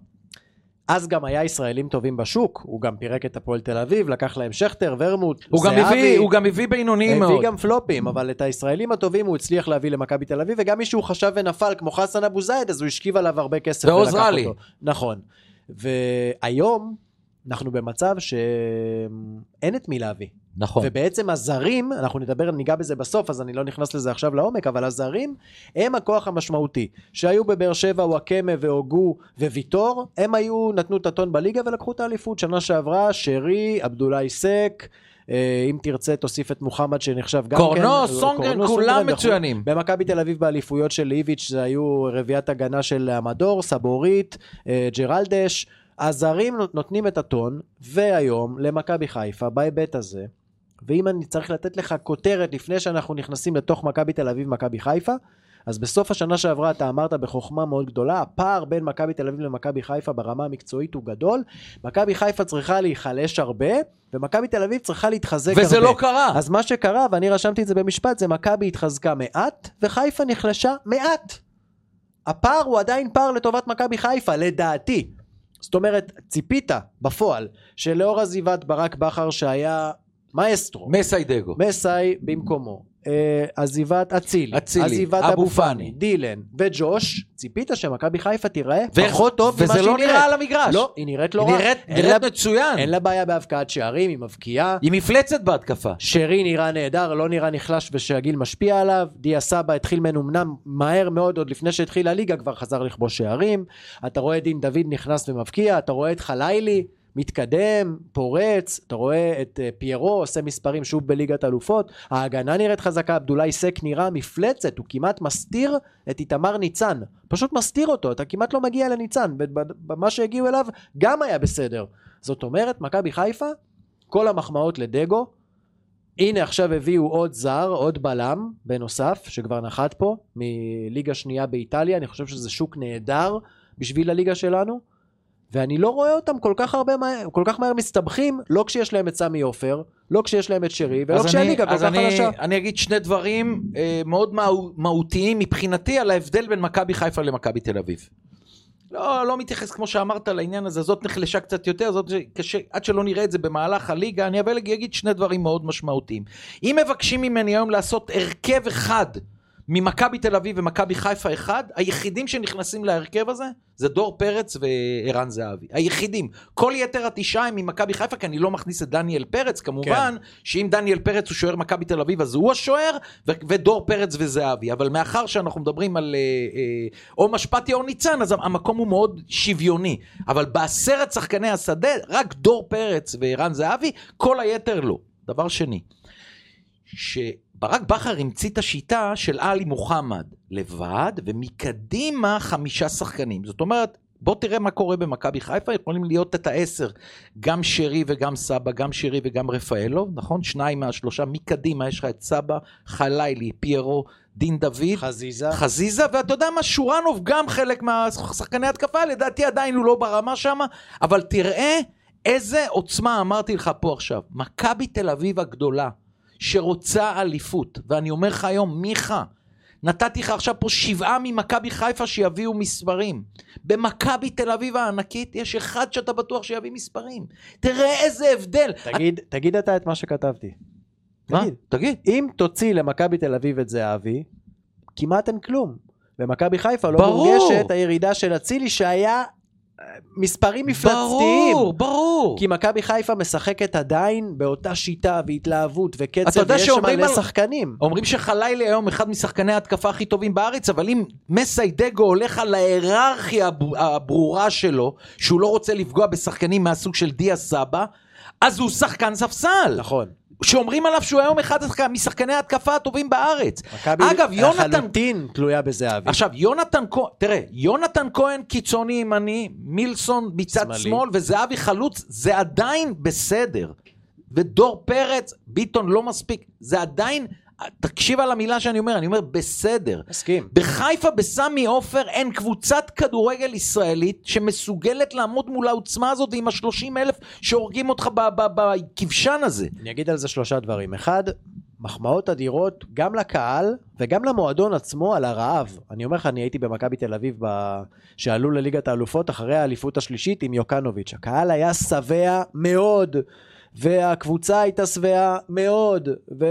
אז גם היה ישראלים טובים בשוק, הוא גם פירק את הפועל תל אביב, לקח להם שכטר, ורמוט, הוא גם הביא, הוא גם הביא בינוניים מאוד. הביא גם פלופים, אבל את הישראלים הטובים הוא הצליח להביא למכבי תל אביב, וגם מישהו חשב ונפל, כמו חסן אבו זייד, אז הוא השכיב עליו הרבה כסף ולקח אותו. נכון. והיום אנחנו במצב שאין את מי להביא. נכון. ובעצם הזרים, אנחנו נדבר, ניגע בזה בסוף, אז אני לא נכנס לזה עכשיו לעומק, אבל הזרים הם הכוח המשמעותי, שהיו בבאר שבע, וואקמה ואוגו וויטור, הם היו, נתנו את הטון בליגה ולקחו את האליפות, שנה שעברה, שרי, עבדולאי סק, אם תרצה תוסיף את מוחמד שנחשב גם קורנו, כן, סונגרן, קורנו, כולם סונגרן, מצוינים. במכבי תל אביב באליפויות של ליביץ' זה היו רביעת הגנה של המדור, סבורית, ג'רלדש, הזרים נותנים את הטון, והיום למכבי חיפה בהיבט הזה, ואם אני צריך לתת לך כותרת לפני שאנחנו נכנסים לתוך מכבי תל אביב מכבי חיפה, אז בסוף השנה שעברה אתה אמרת בחוכמה מאוד גדולה, הפער בין מכבי תל אביב למכבי חיפה ברמה המקצועית הוא גדול, מכבי חיפה צריכה להיחלש הרבה, ומכבי תל אביב צריכה להתחזק וזה הרבה. לא קרה. אז מה שקרה, ואני רשמתי את זה במשפט, זה מכבי התחזקה מעט, וחיפה נחלשה מעט. הפער הוא עדיין פער לטובת מכבי חיפה, לדעתי. זאת אומרת, ציפית בפועל, שלאור עזיבת ברק בכר שהיה מאסטרו, מסיידגו. מסי במקומו, עזיבת אצילי, עזיבת אבו פאני, דילן וג'וש, ציפית שמכבי חיפה תיראה פחות טוב ממה שהיא נראית. וזה לא נראה על המגרש. לא, היא נראית לא רע. היא נראית מצוין. אין לה בעיה בהבקעת שערים, היא מבקיעה. היא מפלצת בהתקפה. שרי נראה נהדר, לא נראה נחלש ושהגיל משפיע עליו. דיה סבא התחיל מנומנם מהר מאוד, עוד לפני שהתחיל הליגה כבר חזר לכבוש שערים. אתה רואה דין דוד נכנס ומבקיע, אתה רואה את חלילי מתקדם, פורץ, אתה רואה את פיירו עושה מספרים שוב בליגת אלופות, ההגנה נראית חזקה, עבדולאי סק נראה מפלצת, הוא כמעט מסתיר את איתמר ניצן, פשוט מסתיר אותו, אתה כמעט לא מגיע לניצן, ובמה שהגיעו אליו גם היה בסדר. זאת אומרת, מכבי חיפה, כל המחמאות לדגו, הנה עכשיו הביאו עוד זר, עוד בלם בנוסף, שכבר נחת פה, מליגה שנייה באיטליה, אני חושב שזה שוק נהדר בשביל הליגה שלנו, ואני לא רואה אותם כל כך הרבה מהר, כל כך מהר מסתבכים, לא כשיש להם את סמי עופר, לא כשיש להם את שרי, ולא כשהליגה כל כך חלשה. אני אגיד שני דברים אה, מאוד מהותיים מבחינתי על ההבדל בין מכבי חיפה למכבי תל אביב. לא, לא מתייחס כמו שאמרת לעניין הזה, זאת נחלשה קצת יותר, זאת קשה, עד שלא נראה את זה במהלך הליגה, אני אבל אגיד שני דברים מאוד משמעותיים. אם מבקשים ממני היום לעשות הרכב אחד, ממכבי תל אביב ומכבי חיפה אחד, היחידים שנכנסים להרכב הזה, זה דור פרץ וערן זהבי. היחידים. כל יתר התשעה הם ממכבי חיפה, כי אני לא מכניס את דניאל פרץ, כמובן, כן. שאם דניאל פרץ הוא שוער מכבי תל אביב, אז הוא השוער, ו- ודור פרץ וזהבי. אבל מאחר שאנחנו מדברים על אה, אה, או משפטי או ניצן, אז המקום הוא מאוד שוויוני. אבל בעשרת שחקני השדה, רק דור פרץ וערן זהבי, כל היתר לא. דבר שני, ש... ברק בכר המציא את השיטה של עלי מוחמד לבד, ומקדימה חמישה שחקנים. זאת אומרת, בוא תראה מה קורה במכבי חיפה, יכולים להיות את העשר, גם שרי וגם סבא, גם שרי וגם רפאלו, נכון? שניים מהשלושה, מקדימה יש לך את סבא, חלילי, פיירו, דין דוד, חזיזה, חזיזה, ואתה יודע מה, שורנוב גם חלק מהשחקני התקפה, לדעתי עדיין הוא לא ברמה שם, אבל תראה איזה עוצמה אמרתי לך פה עכשיו, מכבי תל אביב הגדולה, שרוצה אליפות, ואני אומר לך היום, מיכה, נתתי לך עכשיו פה שבעה ממכבי חיפה שיביאו מספרים, במכבי תל אביב הענקית יש אחד שאתה בטוח שיביא מספרים, תראה איזה הבדל. תגיד, את... תגיד אתה את מה שכתבתי. מה? תגיד. תגיד. אם תוציא למכבי תל אביב את זהבי, כמעט אין כלום. במכבי חיפה לא מורגשת הירידה של אצילי שהיה מספרים מפלצתיים. ברור, ברור. כי מכבי חיפה משחקת עדיין באותה שיטה והתלהבות וקצב, ויש שם מלא שחקנים. אומרים שחלילי היום אחד משחקני ההתקפה הכי טובים בארץ, אבל אם מסיידגו הולך על ההיררכיה הברורה שלו, שהוא לא רוצה לפגוע בשחקנים מהסוג של דיה סבא, אז הוא שחקן ספסל. נכון. שאומרים עליו שהוא היום אחד משחקני ההתקפה הטובים בארץ. אגב, יונתן חלוטין תלויה בזהבי. עכשיו, יונתן כהן, תראה, יונתן כהן קיצוני ימני, מילסון מצד שמאל, וזהבי חלוץ, זה עדיין בסדר. ודור פרץ, ביטון לא מספיק, זה עדיין, תקשיב על המילה שאני אומר, אני אומר בסדר. מסכים. בחיפה, בסמי עופר, אין קבוצת כדורגל ישראלית שמסוגלת לעמוד מול העוצמה הזאת, ועם השלושים אלף שהורגים אותך בכבשן הזה. אני אגיד על זה שלושה דברים. אחד, מחמאות אדירות גם לקהל וגם למועדון עצמו על הרעב. אני אומר לך, אני הייתי במכבי תל אביב ב... שעלו לליגת האלופות אחרי האליפות השלישית עם יוקנוביץ'. הקהל היה שבע מאוד, והקבוצה הייתה שבעה מאוד,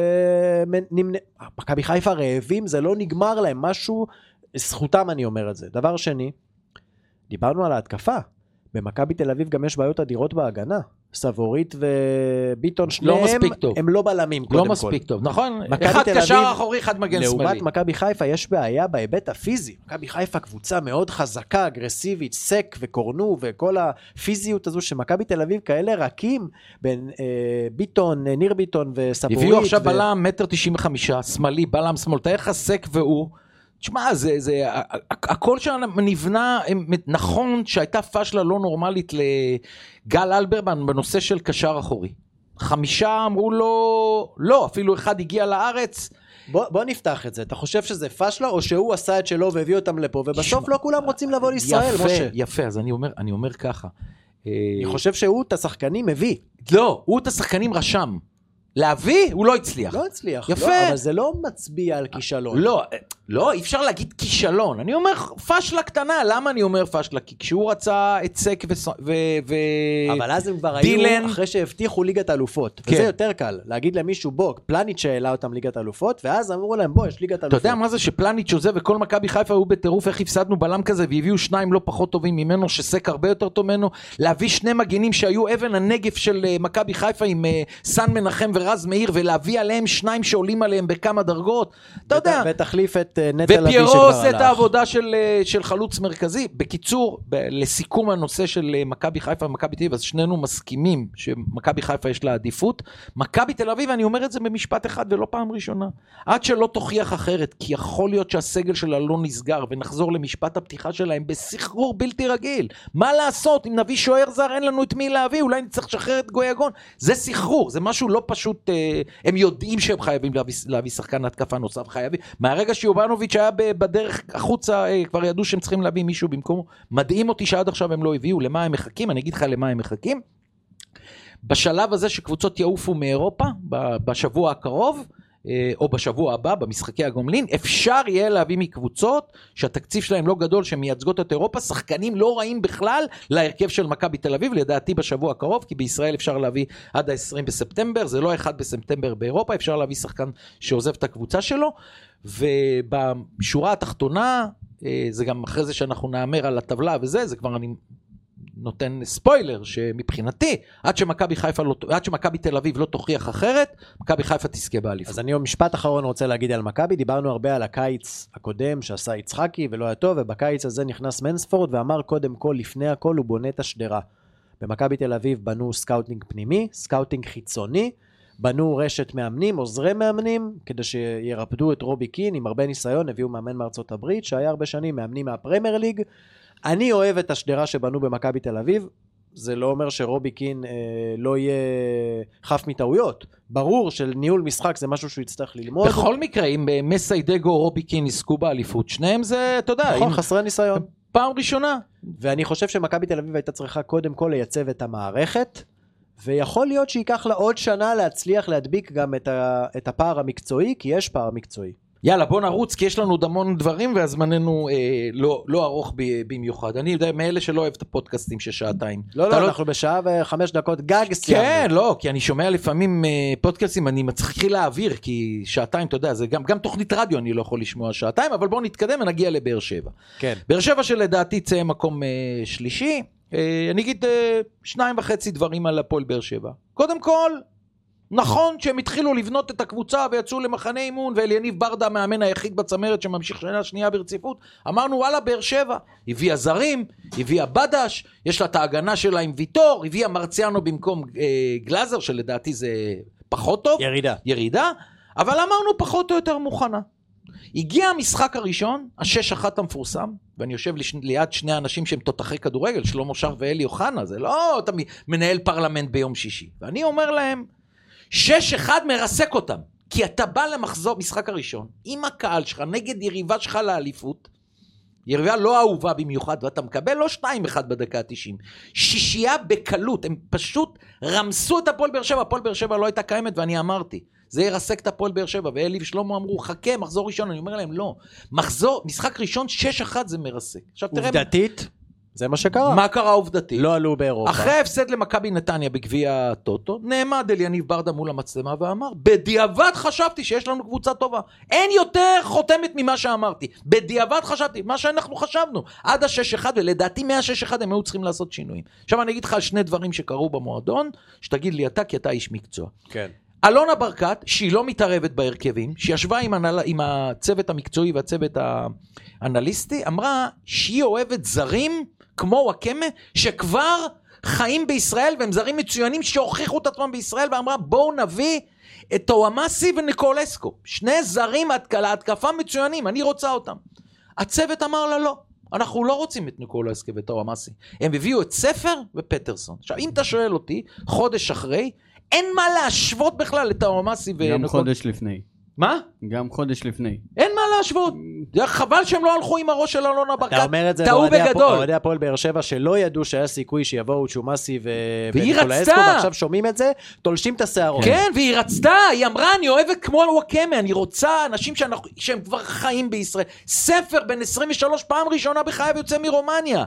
ומכבי חיפה רעבים, זה לא נגמר להם, משהו, זכותם אני אומר את זה. דבר שני, דיברנו על ההתקפה, במכבי תל אביב גם יש בעיות אדירות בהגנה, סבורית וביטון שניהם, לא הם לא בלמים לא מספיק טוב, נכון? אחד קשר אחורי, אחד מגן שמאלי. לעומת מכבי חיפה יש בעיה בהיבט הפיזי, מכבי חיפה קבוצה מאוד חזקה, אגרסיבית, סק וקורנו, וכל הפיזיות הזו שמכבי תל אביב כאלה רכים, בין אה, ביטון, ניר ביטון וסבורית. הביאו עכשיו ו... בלם מטר תשעים וחמישה, שמאלי, בלם שמאל, תהיה לך סק והוא, תשמע, זה, זה, הכל שנבנה, נכון שהייתה פשלה לא נורמלית לגל אלברמן בנושא של קשר אחורי. חמישה אמרו לו, לא, אפילו אחד הגיע לארץ. בוא, בוא נפתח את זה. אתה חושב שזה פשלה או שהוא עשה את שלו והביא אותם לפה, ובסוף לא כולם רוצים לבוא לישראל, יפה, משה. יפה, אז אני אומר, אני אומר ככה. אני חושב שהוא את השחקנים מביא. לא, הוא את השחקנים רשם. להביא, הוא לא הצליח. לא הצליח. יפה. לא, אבל זה לא מצביע על כישלון. לא, לא, אי אפשר להגיד כישלון. אני אומר פשלה קטנה. למה אני אומר פשלה? כי כשהוא רצה את סק ו... ו... אבל אז הם כבר דילן... היו אחרי שהבטיחו ליגת אלופות. כן. וזה יותר קל. להגיד למישהו, בוא, פלניץ' העלה אותם ליגת אלופות, ואז אמרו להם, בוא, יש ליגת אלופות. אתה יודע מה זה שפלניץ' עוזב וכל מכבי חיפה היו בטירוף, איך הפסדנו בלם כזה, והביאו שניים לא פחות טובים ממנו, שסק הרבה יותר טוב ממנו, להביא שני מגינים שהיו אבן הנגף של מכבי חיפה עם סן מנחם ורז מאיר, ולהביא עליהם שניים שעולים עליהם בכמה דרגות. אתה יודע. ותחליף את נטע לביא שכבר הלך. ופיירו עושה את העבודה של, של חלוץ מרכזי. בקיצור, ב- לסיכום הנושא של מכבי חיפה ומכבי תל אביב, אז שנינו מסכימים שמכבי חיפה יש לה עדיפות. מכבי תל אביב, אני אומר את זה במשפט אחד ולא פעם ראשונה. עד שלא תוכיח אחרת, כי יכול להיות שהסגל שלה לא נסגר, ונחזור למשפט הפתיחה שלהם בסחרור בלתי רגיל. מה לעשות? אם נביא שוער זר, אין לנו את מי להביא, אולי נצטרך לשחרר את גויגון. זה סחרור, זה משהו לא פשוט, אה, הם יודעים שהם חייבים להביא, להביא שחקן התקפה נוסף, חייבים. מהרגע שיובנוביץ' היה בדרך החוצה, אה, כבר ידעו שהם צריכים להביא מישהו במקומו. מדהים אותי שעד עכשיו הם לא הביאו. למה הם מחכים? אני אגיד לך למה הם מחכים. בשלב הזה שקבוצות יעופו מאירופה, בשבוע הקרוב, או בשבוע הבא, במשחקי הגומלין, אפשר יהיה להביא מקבוצות שהתקציב שלהם לא גדול, שמייצגות את אירופה, שחקנים לא רעים בכלל להרכב של מכבי תל אביב, לדעתי בשבוע הקרוב, כי בישראל אפשר להביא עד ה-עשרים בספטמבר, זה לא אחד בספטמבר באירופה, אפשר להביא שחקן שעוזב את הקבוצה שלו, ובשורה התחתונה, זה גם אחרי זה שאנחנו נאמר על הטבלה וזה, זה כבר אני נותן ספוילר, שמבחינתי, עד שמכבי חיפה לא, עד שמכבי תל אביב לא תוכיח אחרת, מכבי חיפה תזכה באליפות. אז אני משפט אחרון רוצה להגיד על מכבי, דיברנו הרבה על הקיץ הקודם שעשה יצחקי ולא היה טוב, ובקיץ הזה נכנס מנספורד ואמר קודם כל, לפני הכל הוא בונה את השדרה. במכבי תל אביב בנו סקאוטינג פנימי, סקאוטינג חיצוני, בנו רשת מאמנים, עוזרי מאמנים, כדי שירפדו את רובי קין עם הרבה ניסיון, הביאו מאמן מארצות הברית, שהיה הרבה שנים מאמנים מהפרמייר ליג. אני אוהב את השדרה שבנו במכבי תל אביב, זה לא אומר שרובי קין אה, לא יהיה חף מטעויות. ברור של ניהול משחק זה משהו שהוא יצטרך ללמוד. בכל מקרה, אם מסיידגו או רובי קין יזכו באליפות, שניהם זה, אתה יודע, נכון, חסרי ניסיון. פעם ראשונה. ואני חושב שמכבי תל אביב הייתה צריכה קודם כל לייצב את המערכת, ויכול להיות שייקח לה עוד שנה להצליח להדביק גם את, ה, את הפער המקצועי, כי יש פער מקצועי. יאללה, בוא נרוץ, כי יש לנו דמון דברים, והזמננו אה, לא, לא ארוך במיוחד. אני יודע, מאלה שלא אוהב את הפודקאסטים ששעתיים. לא, לא, לא, אנחנו בשעה וחמש דקות גג סיימנו. כן, לא, כי אני שומע לפעמים אה, פודקאסטים, אני מצחיק להעביר, כי שעתיים, אתה יודע, זה גם, גם תוכנית רדיו אני לא יכול לשמוע שעתיים, אבל בואו נתקדם ונגיע לבאר שבע. כן. באר שבע שלדעתי צא מקום אה, שלישי, אה, אני אגיד אה, שניים וחצי דברים על הפועל באר שבע. קודם כל, נכון שהם התחילו לבנות את הקבוצה ויצאו למחנה אימון, ואליניב ברדה המאמן היחיד בצמרת שממשיך שנה שנייה ברציפות, אמרנו וואלה באר שבע, הביאה זרים, הביאה בדש, יש לה את ההגנה שלה עם ויטור, הביאה מרציאנו במקום אה, גלאזר שלדעתי זה פחות טוב, ירידה, ירידה, אבל אמרנו פחות או יותר מוכנה. הגיע המשחק הראשון, השש אחת המפורסם, ואני יושב ליד שני אנשים שהם תותחי כדורגל, שלמה שר ואלי אוחנה, זה לא אתה מנהל פרלמנט ביום שישי, ואני אומר להם שש אחד מרסק אותם, כי אתה בא למחזור משחק הראשון, עם הקהל שלך, נגד יריבה שלך לאליפות, יריבה לא אהובה במיוחד, ואתה מקבל לא שתיים אחד בדקה ה-תשעים, שישייה בקלות, הם פשוט רמסו את הפועל באר שבע, הפועל באר שבע לא הייתה קיימת, ואני אמרתי, זה ירסק את הפועל באר שבע, ואלי ושלמה אמרו, חכה, מחזור ראשון, אני אומר להם, לא, מחזור, משחק ראשון, שש אחד זה מרסק. עכשיו תראה, עובדתית, זה מה שקרה. מה קרה עובדתית? לא עלו באירופה. אחרי ההפסד למכבי נתניה בגביע הטוטו, נעמד אליניב ברדה מול המצלמה ואמר, בדיעבד חשבתי שיש לנו קבוצה טובה. אין יותר חותמת ממה שאמרתי. בדיעבד חשבתי, מה שאנחנו חשבנו. עד ה-שש אחד, ולדעתי מה-שש אחד הם היו צריכים לעשות שינויים. עכשיו אני אגיד לך על שני דברים שקרו במועדון, שתגיד לי אתה, כי אתה איש מקצוע. כן. אלונה ברקת, שהיא לא מתערבת בהרכבים, שישבה עם, הנל... עם הצוות המקצועי והצוות האנליסטי, אמרה שהיא אוהבת זרים כמו וואקמה, שכבר חיים בישראל, והם זרים מצוינים שהוכיחו את עצמם בישראל, ואמרה בואו נביא את טוואמאסי וניקולסקו, שני זרים להתקפה מצוינים, אני רוצה אותם. הצוות אמר לה לא, אנחנו לא רוצים את ניקולסקו וטוואמאסי, הם הביאו את ספר ופטרסון. עכשיו אם אתה שואל אותי, חודש אחרי, אין מה להשוות בכלל לטוואמאסי וניקולסקו. גם חודש לפני. מה? גם חודש לפני. אין מה להשוות. חבל שהם לא הלכו עם הראש של אלונה ברקת. אתה אומר את זה טעו בגדול. אוהדי הפועל באר שבע שלא ידעו שהיה סיכוי שיבואו צ'ומאסי והיא רצתה. ועכשיו שומעים את זה, תולשים את השערות. כן, והיא רצתה, היא אמרה, אני אוהבת כמו וואקמה, אני רוצה אנשים שהם כבר חיים בישראל. ספר בין עשרים ושלוש פעם ראשונה בחייו יוצא מרומניה.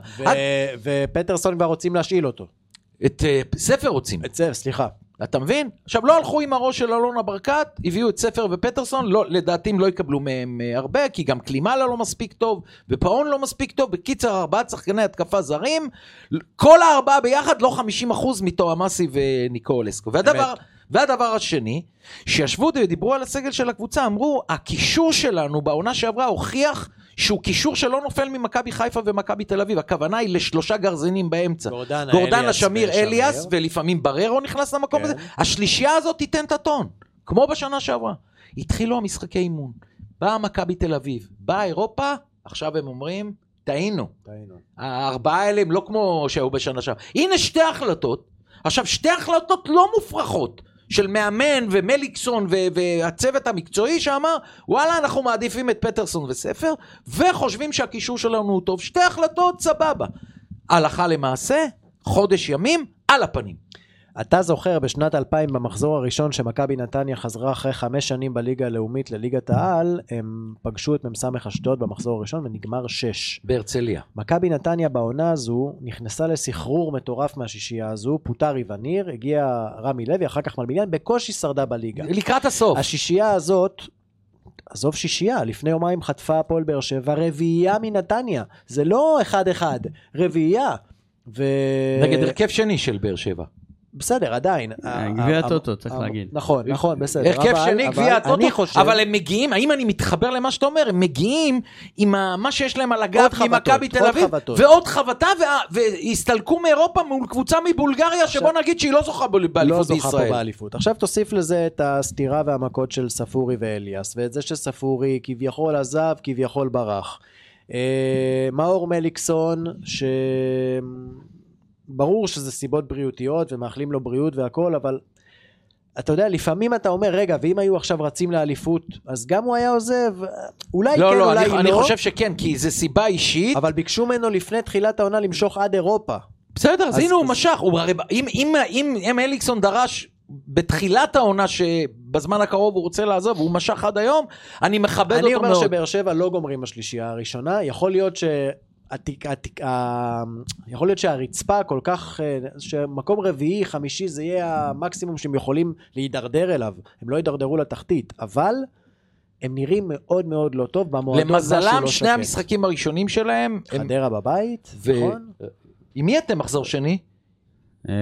ופטרסון כבר רוצים להשאיל אותו. את ספר רוצים. את ספר, סליחה. אתה מבין? עכשיו לא הלכו עם הראש של אלונה ברקת, הביאו את ספר ופטרסון, לא, לדעתי הם לא יקבלו מהם הרבה, כי גם קלימלה לא מספיק טוב, ופאון לא מספיק טוב, בקיצר ארבעה שחקני התקפה זרים, כל הארבעה ביחד לא חמישים אחוז מתואמאסי וניקולסקו. והדבר, והדבר השני, שישבו ודיברו על הסגל של הקבוצה, אמרו, הקישור שלנו בעונה שעברה הוכיח שהוא קישור שלא נופל ממכבי חיפה ומכבי תל אביב, הכוונה היא לשלושה גרזנים באמצע. גורדנה, גורדנה, שמיר, אליאס, ולפעמים בררו נכנס למקום כן. הזה. השלישייה הזאת תיתן את הטון, כמו בשנה שעברה. התחילו המשחקי אימון, באה מכבי תל אביב, באה אירופה, עכשיו הם אומרים, טעינו. טעינו. הארבעה האלה הם לא כמו שהיו בשנה שעברה. הנה שתי החלטות, עכשיו שתי החלטות לא מופרכות, של מאמן ומליקסון והצוות המקצועי שאמר, וואלה, אנחנו מעדיפים את פטרסון וספר, וחושבים שהקישור שלנו הוא טוב. שתי החלטות, סבבה. הלכה למעשה, חודש ימים, על הפנים. אתה זוכר בשנת אלפיים במחזור הראשון שמכבי נתניה חזרה אחרי חמש שנים בליגה הלאומית לליגת העל, הם פגשו את ממסמך אשדוד במחזור הראשון ונגמר שש. בהרצליה. מכבי נתניה בעונה הזו נכנסה לסחרור מטורף מהשישייה הזו, פוטר איווניר, הגיע רמי לוי, אחר כך מלמיליאן, בקושי שרדה בליגה. לקראת הסוף. השישייה הזאת, עזוב שישייה, לפני יומיים חטפה הפועל באר שבע, רביעייה מנתניה. זה לא אחד אחד, רביעייה. ו... נגד הרכב שני של באר שבע. בסדר, עדיין. גביע הטוטו, צריך להגיד. נכון, נכון, בסדר. הרכב שני, גביע הטוטו, אבל הם מגיעים, האם אני מתחבר למה שאתה אומר, הם מגיעים עם מה שיש להם על הגב ממכבי תל אביב, ועוד חבטה, והסתלקו מאירופה מול קבוצה מבולגריה, שבוא נגיד שהיא לא זוכה באליפות בישראל. עכשיו תוסיף לזה את הסתירה והמכות של ספורי ואליאס, ואת זה שספורי כביכול עזב, כביכול ברח. מאור מליקסון, ש... ברור שזה סיבות בריאותיות ומאחלים לו בריאות והכל, אבל אתה יודע, לפעמים אתה אומר, רגע, ואם היו עכשיו רצים לאליפות, אז גם הוא היה עוזב, אולי לא, כן, לא, אולי אני, לא. אני חושב שכן, כי זה סיבה אישית. אבל ביקשו ממנו לפני תחילת העונה למשוך עד אירופה. בסדר, אז, אז הנה הוא משך. הוא, אם, אם, אם, אם אליקסון דרש בתחילת העונה שבזמן הקרוב הוא רוצה לעזוב, הוא משך עד היום, אני מכבד אותו מאוד. אני אומר שבאר שבע לא גומרים בשלישייה הראשונה, יכול להיות ש... עתיק, עתיק, ה... יכול להיות שהרצפה כל כך, שמקום רביעי, חמישי, זה יהיה המקסימום שהם יכולים להידרדר אליו. הם לא יידרדרו לתחתית, אבל הם נראים מאוד מאוד לא טוב במועדון. למזלם, שני לא המשחקים הראשונים שלהם. חדרה הם... בבית, ו... נכון? עם מי אתם מחזור שני? לא,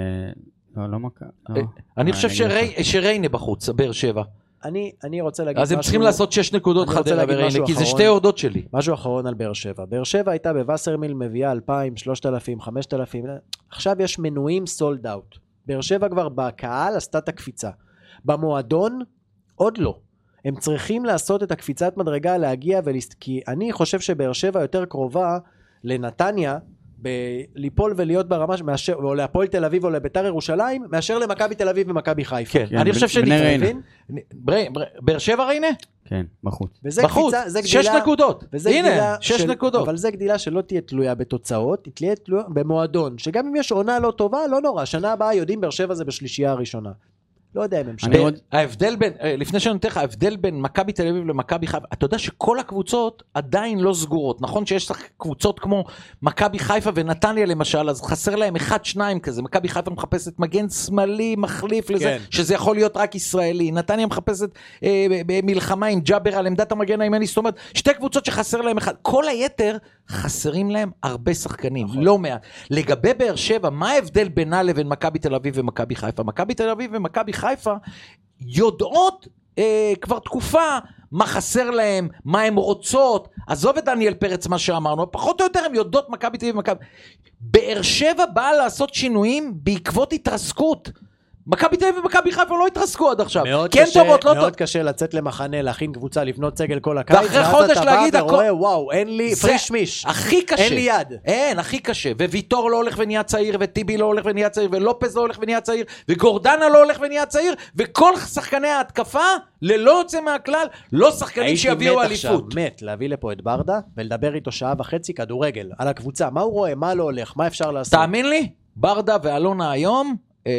לא מכה. אני חושב שריינה בחוץ, באר שבע. אני, אני רוצה להגיד אז הם צריכים לעשות שש נקודות חדרה וריינה, כי זה שתי הודות שלי. משהו אחרון על באר שבע. באר שבע הייתה בווסרמיל מביאה אלפיים, שלושת אלפים, חמשת אלפים. עכשיו יש מנויים סולד אאוט. באר שבע כבר בקהל עשתה את הקפיצה. במועדון עוד לא. הם צריכים לעשות את הקפיצת מדרגה להגיע ולסת... כי אני חושב שבאר שבע יותר קרובה לנתניה, ליפול ולהיות ברמה מאשר, או להפועל תל אביב או לביתר ירושלים, מאשר למכבי תל אביב ומכבי חיפה. כן, אני חושב שנפרבין. באר שבע ריינה? כן, בחוץ. בחוץ, שש נקודות. הנה, שש נקודות. אבל זה גדילה שלא תהיה תלויה בתוצאות, היא תהיה תלויה במועדון, שגם אם יש עונה לא טובה, לא נורא. שנה הבאה יודעים באר שבע זה בשלישייה הראשונה. לא יודע אם הם שם. ההבדל בין, לפני שאני נותן לך, ההבדל בין מכבי תל אביב למכבי חיפה, אתה יודע שכל הקבוצות עדיין לא סגורות, נכון שיש קבוצות כמו מכבי חיפה ונתניה למשל, אז חסר להם אחד, שניים כזה, מכבי חיפה מחפשת מגן שמאלי, מחליף לזה, שזה יכול להיות רק ישראלי, נתניה מחפשת מלחמה עם ג'אבר על עמדת המגן הימני, זאת אומרת, שתי קבוצות שחסר להם אחד, כל היתר חסרים להם הרבה שחקנים, לא מעט. לגבי באר שבע, מה ההבדל בינה לבין מכבי תל אביב ומכבי חיפה? מכבי תל אביב ומכבי חיפה יודעות אה, כבר תקופה מה חסר להם, מה הם רוצות. עזוב את דניאל פרץ מה שאמרנו, פחות או יותר הם יודעות מכבי תל אביב ומכבי. באר שבע באה לעשות שינויים בעקבות התרסקות. מכבי תל אביב ומכבי חיפה לא התרסקו עד עכשיו. מאוד, כן קשה, טובות, לא מאוד טוב. קשה לצאת למחנה, להכין קבוצה, לבנות סגל כל הקיץ, ואחרי חודש להגיד הכל... ורואה, וואו, אין לי זה פריש מיש. הכי קשה. אין לי יד. אין, הכי קשה. וויטור לא הולך ונהיה צעיר, וטיבי לא הולך ונהיה צעיר, ולופז לא הולך ונהיה צעיר, וגורדנה לא הולך ונהיה צעיר, וכל שחקני ההתקפה, ללא יוצא מהכלל, לא שחקנים שיביאו אליפות. הייתי מת עכשיו, מת, להביא לפה את ברדה, ולדבר איתו שעה וחצי כדורגל, על הקבוצה, מה הוא רואה, מה לא הולך, מה אפשר לעשות. תאמין לי, ברדה ואלונה היום,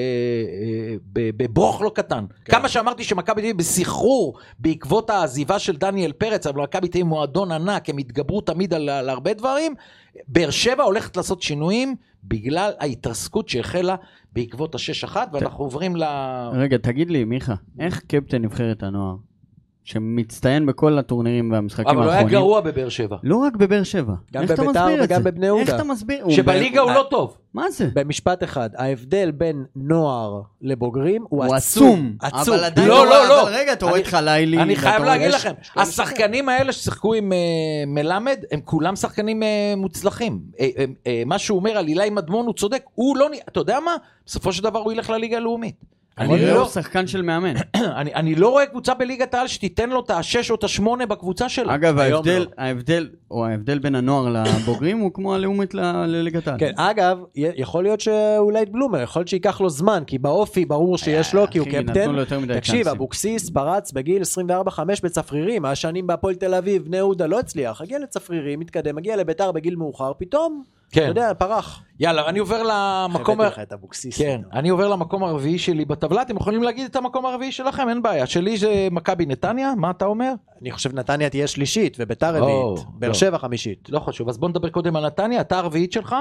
בברוך לא קטן. כמה שאמרתי שמכבי תל אביב בסחרור בעקבות העזיבה של דניאל פרץ, אבל מכבי תל אביב מועדון ענק, הם התגברו תמיד על, על הרבה דברים, באר שבע הולכת לעשות שינויים בגלל ההתרסקות שהחלה בעקבות השש אחת, ואנחנו עוברים ל... רגע, תגיד לי, מיכה, איך קפטן נבחרת הנוער, שמצטיין בכל הטורנירים והמשחקים האחרונים. אבל הוא היה גרוע בבאר שבע. לא רק בבאר שבע. גם בביתר וגם בבני יהודה. איך אתה מסביר? שבליגה הוא לא טוב. מה זה? במשפט אחד, ההבדל בין נוער לבוגרים הוא הוא עצום. עצום. עצום. אבל עדיין לא, לא, לא. אבל רגע, אתה רואה את חלילי. אני חייב להגיד יש- לכם, יש כל השחקנים האלה ששיחקו עם אה, מלמד, הם כולם שחקנים אה, מוצלחים. אה, אה, אה, מה שהוא אומר על אילי מדמון הוא צודק, הוא לא, נ- אתה יודע מה? בסופו של דבר הוא ילך לליגה הלאומית. אני אני לא לא, שחקן של מאמן. אני, אני לא רואה קבוצה בליגת העל שתיתן לו את השש או את השמונה בקבוצה שלה. אגב, היום ההבדל, לא. ההבדל, או ההבדל בין הנוער לבוגרים הוא כמו הלאומית ל- לליגת העל. כן, אגב, י- יכול להיות שאולי את בלומר, יכול להיות שייקח לו זמן, כי באופי ברור שיש לו, כי הוא אחי, נתנו קפטן. לו יותר מדי תקשיב, צ'אנסים. אבוקסיס פרץ בגיל עשרים וארבע חמש בצפרירים, השנים בהפועל תל אביב, בני יהודה לא הצליח, הגיע לצפרירים, מתקדם, הגיע לביתר בגיל מאוחר, פתאום, כן. אתה יודע, פרח. יאללה, אני עובר למקום... הבאתי לך את אבוקסיס. כן, אני עובר למקום הרביעי שלי בטבלה, אתם יכולים להגיד את המקום הרביעי שלכם, אין בעיה. שלי זה מכבי נתניה, מה אתה אומר? אני חושב נתניה תהיה שלישית, וביתר או, רביעית, באר לא. שבע חמישית. לא חשוב, אז בוא נדבר קודם על נתניה, אתה הרביעית שלך?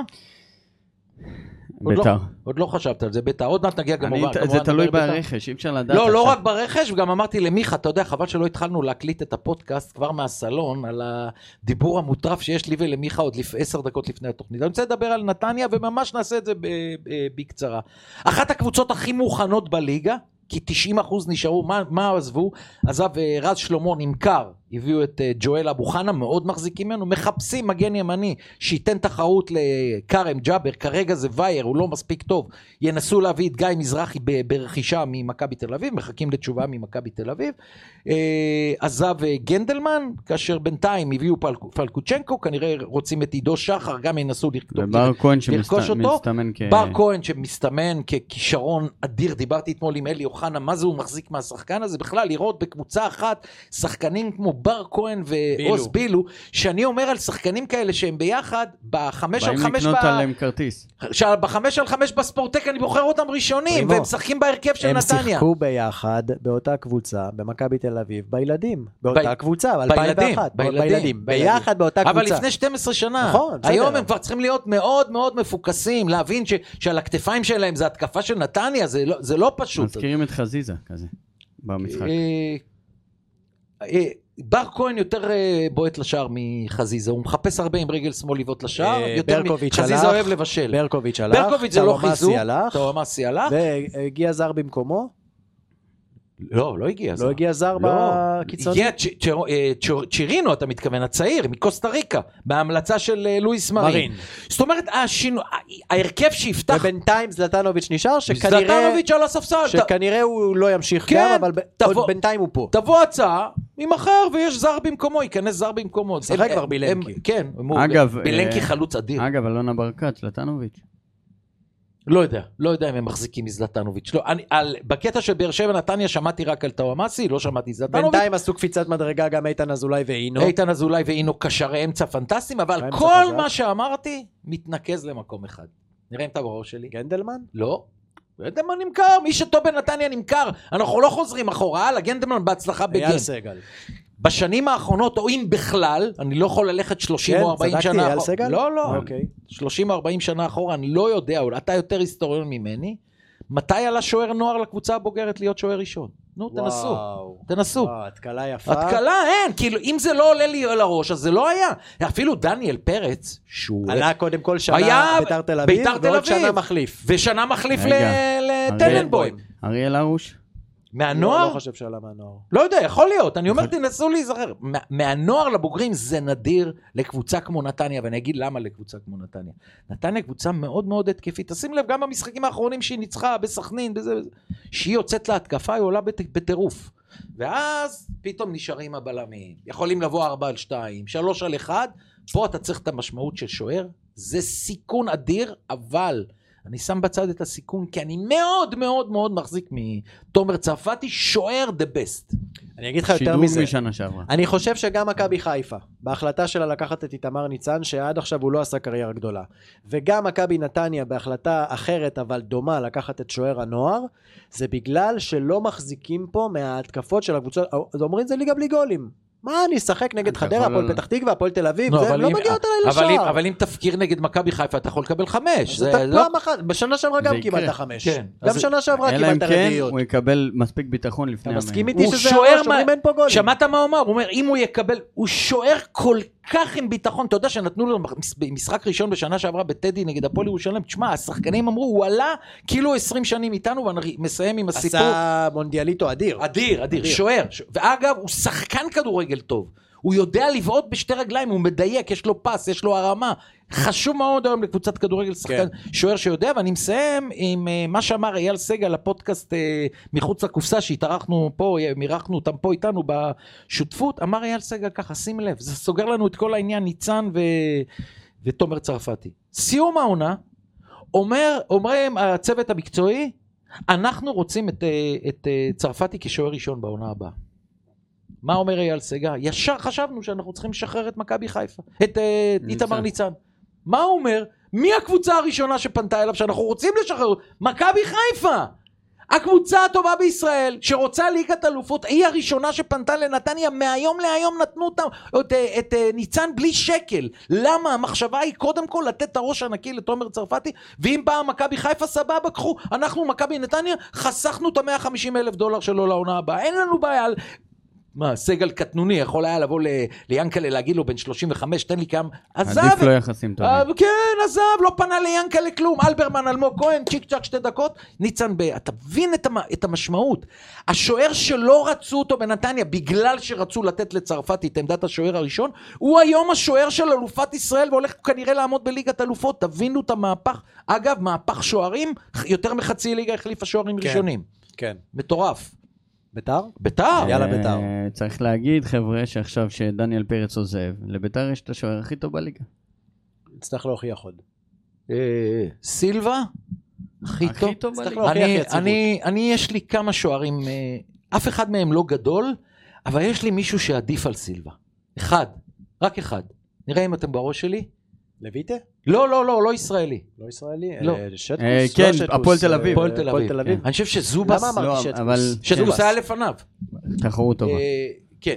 עוד ביתר. לא, עוד לא חשבת על זה, ביתר, עוד מעט נגיע אני- כמובן. זה כמובן תלוי נדבר ביתר. ברכש, אי אפשר לדעת. לא, לא עכשיו. רק ברכש, וגם אמרתי למיכה, אתה יודע, חבל שלא התחלנו להקליט את הפודקאסט כבר מהסלון, על הדיבור המוטרף שיש לי ולמיכה עוד לפ... עשר דקות לפני התוכנית. אני רוצה לדבר על נתניה, וממש נעשה את זה ב... ב... בקצרה. אחת הקבוצות הכי מוכנות בליגה, כי תשעים אחוז נשארו, מה, מה עזבו? עזב רז שלמה נמכר, הביאו את ג'ואל אבו חנה, מאוד מחזיקים ממנו, מחפשים מגן ימני, שייתן תחרות לקרם ג'אבר, כרגע זה וייר, הוא לא מספיק טוב, ינסו להביא את גיא מזרחי ברכישה ממכבי תל אביב, מחכים לתשובה ממכבי תל אביב, עזב גנדלמן, כאשר בינתיים הביאו פלקוצ'נקו, כנראה רוצים את עידו שחר, גם ינסו ובר כהן לרכוש אותו, שמסתמן כ... בר כהן שמסתמן ככישרון אדיר, דיברתי אתמול עם אלי אוחנה, מה זה הוא מחזיק מהשחקן הזה, בכלל לראות בקבוצה אחת, שחקנים כמו בר כהן ועוז בילו, שאני אומר על שחקנים כאלה שהם ביחד, בחמש על באים חמש, לקנות ב... עליהם כרטיס. בחמש על חמש בספורטק, אני בוחר אותם ראשונים, והם משחקים בהרכב של הם נתניה. שיחקו ביחד באותה קבוצה, במכבי תל אביב, בילדים. באותה ב... קבוצה, ב-אלפיים ואחת. בילדים, בילדים. ביחד באותה קבוצה. אבל לפני שתים עשרה שנה. נכון, בסדר. היום הם כבר צריכים להיות מאוד מאוד מפוקסים, להבין ש... שעל הכתפיים שלהם זה התקפה של נתניה, זה לא, זה לא פשוט. מזכירים את חזיזה כזה, במשחק. אה, אה, בר כהן יותר בועט לשער מחזיזה, הוא מחפש הרבה עם רגל שמאל לבעוט לשער, ברקוביץ' הלך, חזיזה אוהב לבשל. ברקוביץ' הלך, ברקוביץ' זה לא חיזוק, טאוואמאסי הלך, והגיע זר במקומו? לא, לא הגיע זר. לא הגיע זר בקיצוני? הגיע צ'ירינו, אתה מתכוון, הצעיר, מקוסטה ריקה, בהמלצה של לואיס מרין. זאת אומרת, ההרכב שיפתח... ובינתיים זלטנוביץ' נשאר, זלטנוביץ' על הספסל. שכנראה הוא לא ימשיך גם, אבל בינתיים הוא פה. תבוא הצעה, ממחר ויש זר במקומו, ייכנס זר במקומו. שחק כבר בילנקי. כן, בילנקי חלוץ אדיר. אגב, אלונה ברקת, זלטנוביץ'. לא יודע, לא יודע אם הם מחזיקים מזלטנוביץ'. לא, אני, על, בקטע של באר שבע נתניה שמעתי רק על טאוואמאסי, לא שמעתי זלטנוביץ'. בינתיים עשו קפיצת מדרגה גם איתן אזולאי ואינו. איתן אזולאי ואינו קשרי אמצע פנטסטיים, אבל כל חזק. מה שאמרתי מתנקז למקום אחד. נראה אם אתה בראש שלי. גנדלמן? לא. גנדלמן נמכר, מי שטוב בנתניה נמכר. אנחנו לא חוזרים אחורה, הלאה, גנדלמן בהצלחה בגן. אייל סגל. בשנים האחרונות, או אם בכלל, אני לא יכול ללכת שלושים או ארבעים שנה... כן, צדקתי, אייל סגל? לא, לא. אוקיי. שלושים או ארבעים שנה אחורה, אני לא יודע, אתה יותר היסטוריון ממני, מתי עלה שוער נוער לקבוצה הבוגרת להיות שוער ראשון? נו, תנסו, תנסו. וואו, התקלה יפה. התקלה, אין, כאילו, אם זה לא עולה לי על הראש, אז זה לא היה. אפילו דניאל פרץ, שהוא... עלה קודם כל שנה ביתר תל אביב, ועוד שנה מחליף. ושנה מחליף לטננבוים. אריאל ארוש? מהנוער? לא חושב שעלה מהנוער. לא יודע, יכול להיות, אני אומר תנסו להיזכר. מהנוער לבוגרים זה נדיר לקבוצה כמו נתניה, ואני אגיד למה לקבוצה כמו נתניה. נתניה קבוצה מאוד מאוד התקפית, תשים לב גם במשחקים האחרונים שהיא ניצחה בסכנין, בזה, שהיא יוצאת להתקפה, היא עולה בטירוף. ואז פתאום נשארים הבלמים, יכולים לבוא ארבע על שתיים, שלוש על אחד, פה אתה צריך את המשמעות של שוער, זה סיכון אדיר, אבל אני שם בצד את הסיכון, כי אני מאוד מאוד מאוד מחזיק מתומר צרפתי, שוער the best. אני אגיד לך יותר מזה. שידור משנה שעברה. אני חושב שגם מכבי חיפה, בהחלטה שלה לקחת את איתמר ניצן, שעד עכשיו הוא לא עשה קריירה גדולה, וגם מכבי נתניה בהחלטה אחרת אבל דומה לקחת את שוער הנוער, זה בגלל שלא מחזיקים פה מההתקפות של הקבוצות, אז אומרים זה ליגה בלי גולים. מה, אני אשחק נגד חדרה, הפועל פתח תקווה, הפועל תל אביב, זה לא מגיעות אליי לשער. אבל אם תפקיר נגד מכבי חיפה, אתה יכול לקבל חמש. זה פעם אחת, בשנה שעברה גם קיבלת חמש. גם שנה שעברה קיבלת רביעיות. אלא אם כן, הוא יקבל מספיק ביטחון לפני המאה. אתה מסכים איתי שזה הראש, אומרים אין פה גולים. שמעת מה הוא אומר? הוא אומר, אם הוא יקבל, הוא שוער כל כך עם ביטחון, אתה יודע שנתנו לו משחק ראשון בשנה שעברה בטדי נגד הפועל ירושלים, תשמע, השחקנים אמרו, הוא עלה כאילו עשרים שנים איתנו, ואני מסיים עם הסיפור. עשה מונדיאליטו אדיר. אדיר, אדיר, שוער. ואגב, הוא שחקן כדורגל טוב. הוא יודע לבעוט בשתי רגליים, הוא מדייק, יש לו פס, יש לו הרמה. חשוב מאוד היום לקבוצת כדורגל שחקן שוער שיודע, ואני מסיים עם מה שאמר אייל סגל, לפודקאסט מחוץ לקופסה, שהתארחנו פה, מירחנו אותם פה איתנו בשותפות, אמר אייל סגל ככה, שים לב, זה סוגר לנו את כל העניין, ניצן ו... ותומר צרפתי. סיום העונה, אומר, אומרים הצוות המקצועי, אנחנו רוצים את, את צרפתי כשוער ראשון בעונה הבאה. מה אומר אייל סגל? ישר חשבנו שאנחנו צריכים לשחרר את מכבי חיפה, את איתמר ניצן. מה הוא אומר? מי הקבוצה הראשונה שפנתה אליו שאנחנו רוצים לשחרר? מכבי חיפה! הקבוצה הטובה בישראל שרוצה ליגת אלופות, היא הראשונה שפנתה לנתניה, מהיום להיום נתנו אותם, את, את ניצן בלי שקל. למה? המחשבה היא קודם כל לתת את הראש הנקי לתומר צרפתי, ואם באה מכבי חיפה סבבה, קחו, אנחנו מכבי נתניה חסכנו את ה-מאה וחמישים אלף דולר שלו לעונה הבאה, אין לנו בעיה על... מה, סגל קטנוני יכול היה לבוא ליאנקלה להגיד לו בן שלושים וחמש, תן לי כמה, עזב. עדיף לא יחסים טובים. כן, עזב, לא פנה ליאנקלה כלום, אלברמן, אלמוג כהן, צ'יק צ'ק שתי דקות, ניצן ב... אתה מבין את המשמעות. השוער שלא רצו אותו בנתניה, בגלל שרצו לתת לצרפתי את עמדת השוער הראשון, הוא היום השוער של אלופת ישראל, והולך כנראה לעמוד בליגת אלופות, תבינו את המהפך. אגב, מהפך שוערים, יותר מחצי ליגה החליפה שוערים ראשונים. כן. מטורף. ביתר? ביתר. יאללה ביתר. צריך להגיד חבר'ה שעכשיו שדניאל פרץ עוזב, לביתר יש את השוער הכי טוב בליגה. צריך להוכיח עוד. סילבה? הכי טוב? הכי טוב בליגה. אני יש לי כמה שוערים, אף אחד מהם לא גדול, אבל יש לי מישהו שעדיף על סילבה. אחד, רק אחד. נראה אם אתם בראש שלי. לויטה? לא, לא, לא, לא ישראלי. לא ישראלי? לא. שטקוס? כן, הפועל תל אביב. הפועל תל אביב. אני חושב שזובס... למה אמרתי שטקוס? שטקוס היה לפניו. תחרות טובה. כן.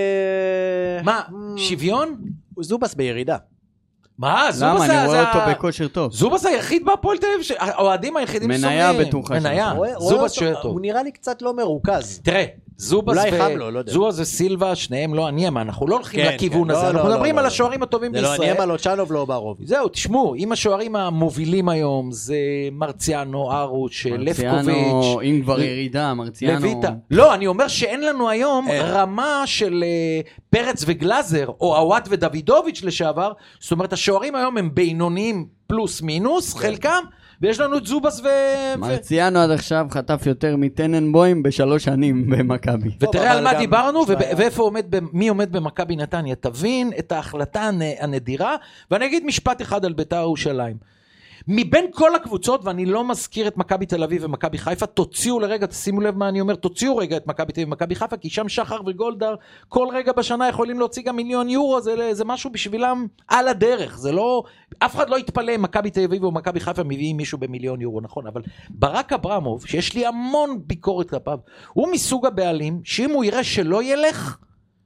מה, שוויון? זובס בירידה. מה? למה? אני רואה אותו בכושר טוב. זובס היחיד בהפועל תל אביב, האוהדים היחידים שומעים. מניה בטוחה. מניה. זובס שוער טוב. הוא נראה לי קצת לא מרוכז. תראה. זובס וסילבה, שניהם לא הניאמה, אנחנו לא הולכים לכיוון הזה, אנחנו מדברים על השוערים הטובים בישראל. זה לא הניאמה, לא צ'אנוב, לא ברוב. זהו, תשמעו, אם השוערים המובילים היום זה מרציאנו, ארוש, לפקוביץ', מרציאנו, אם כבר ירידה, מרציאנו. לויטה. לא, אני אומר שאין לנו היום רמה של פרץ וגלזר, או אוואט ודוידוביץ' לשעבר, זאת אומרת, השוערים היום הם בינוניים פלוס מינוס, חלקם, ויש לנו את זובס ו... מרציאנו עד עכשיו חטף יותר מטננבוים בשלוש שנים במכבי. ותראה על מה דיברנו, ואיפה עומד, מי עומד במכבי נתניה. תבין את ההחלטה הנדירה, ואני אגיד משפט אחד על בית"ר ירושלים. מבין כל הקבוצות, ואני לא מזכיר את מכבי תל אביב ומכבי חיפה, תוציאו לרגע, תשימו לב מה אני אומר, תוציאו רגע את מכבי תל אביב ומכבי חיפה, כי שם שחר וגולדהר כל רגע בשנה יכולים להוציא גם מיליון יורו, זה, זה משהו בשבילם על הדרך, זה לא, אף אחד לא יתפלא אם מכבי תל אביב ומכבי חיפה מביאים מישהו במיליון יורו, נכון, אבל ברק אברמוב, שיש לי המון ביקורת כלפיו, הוא מסוג הבעלים, שאם הוא יראה שלא ילך,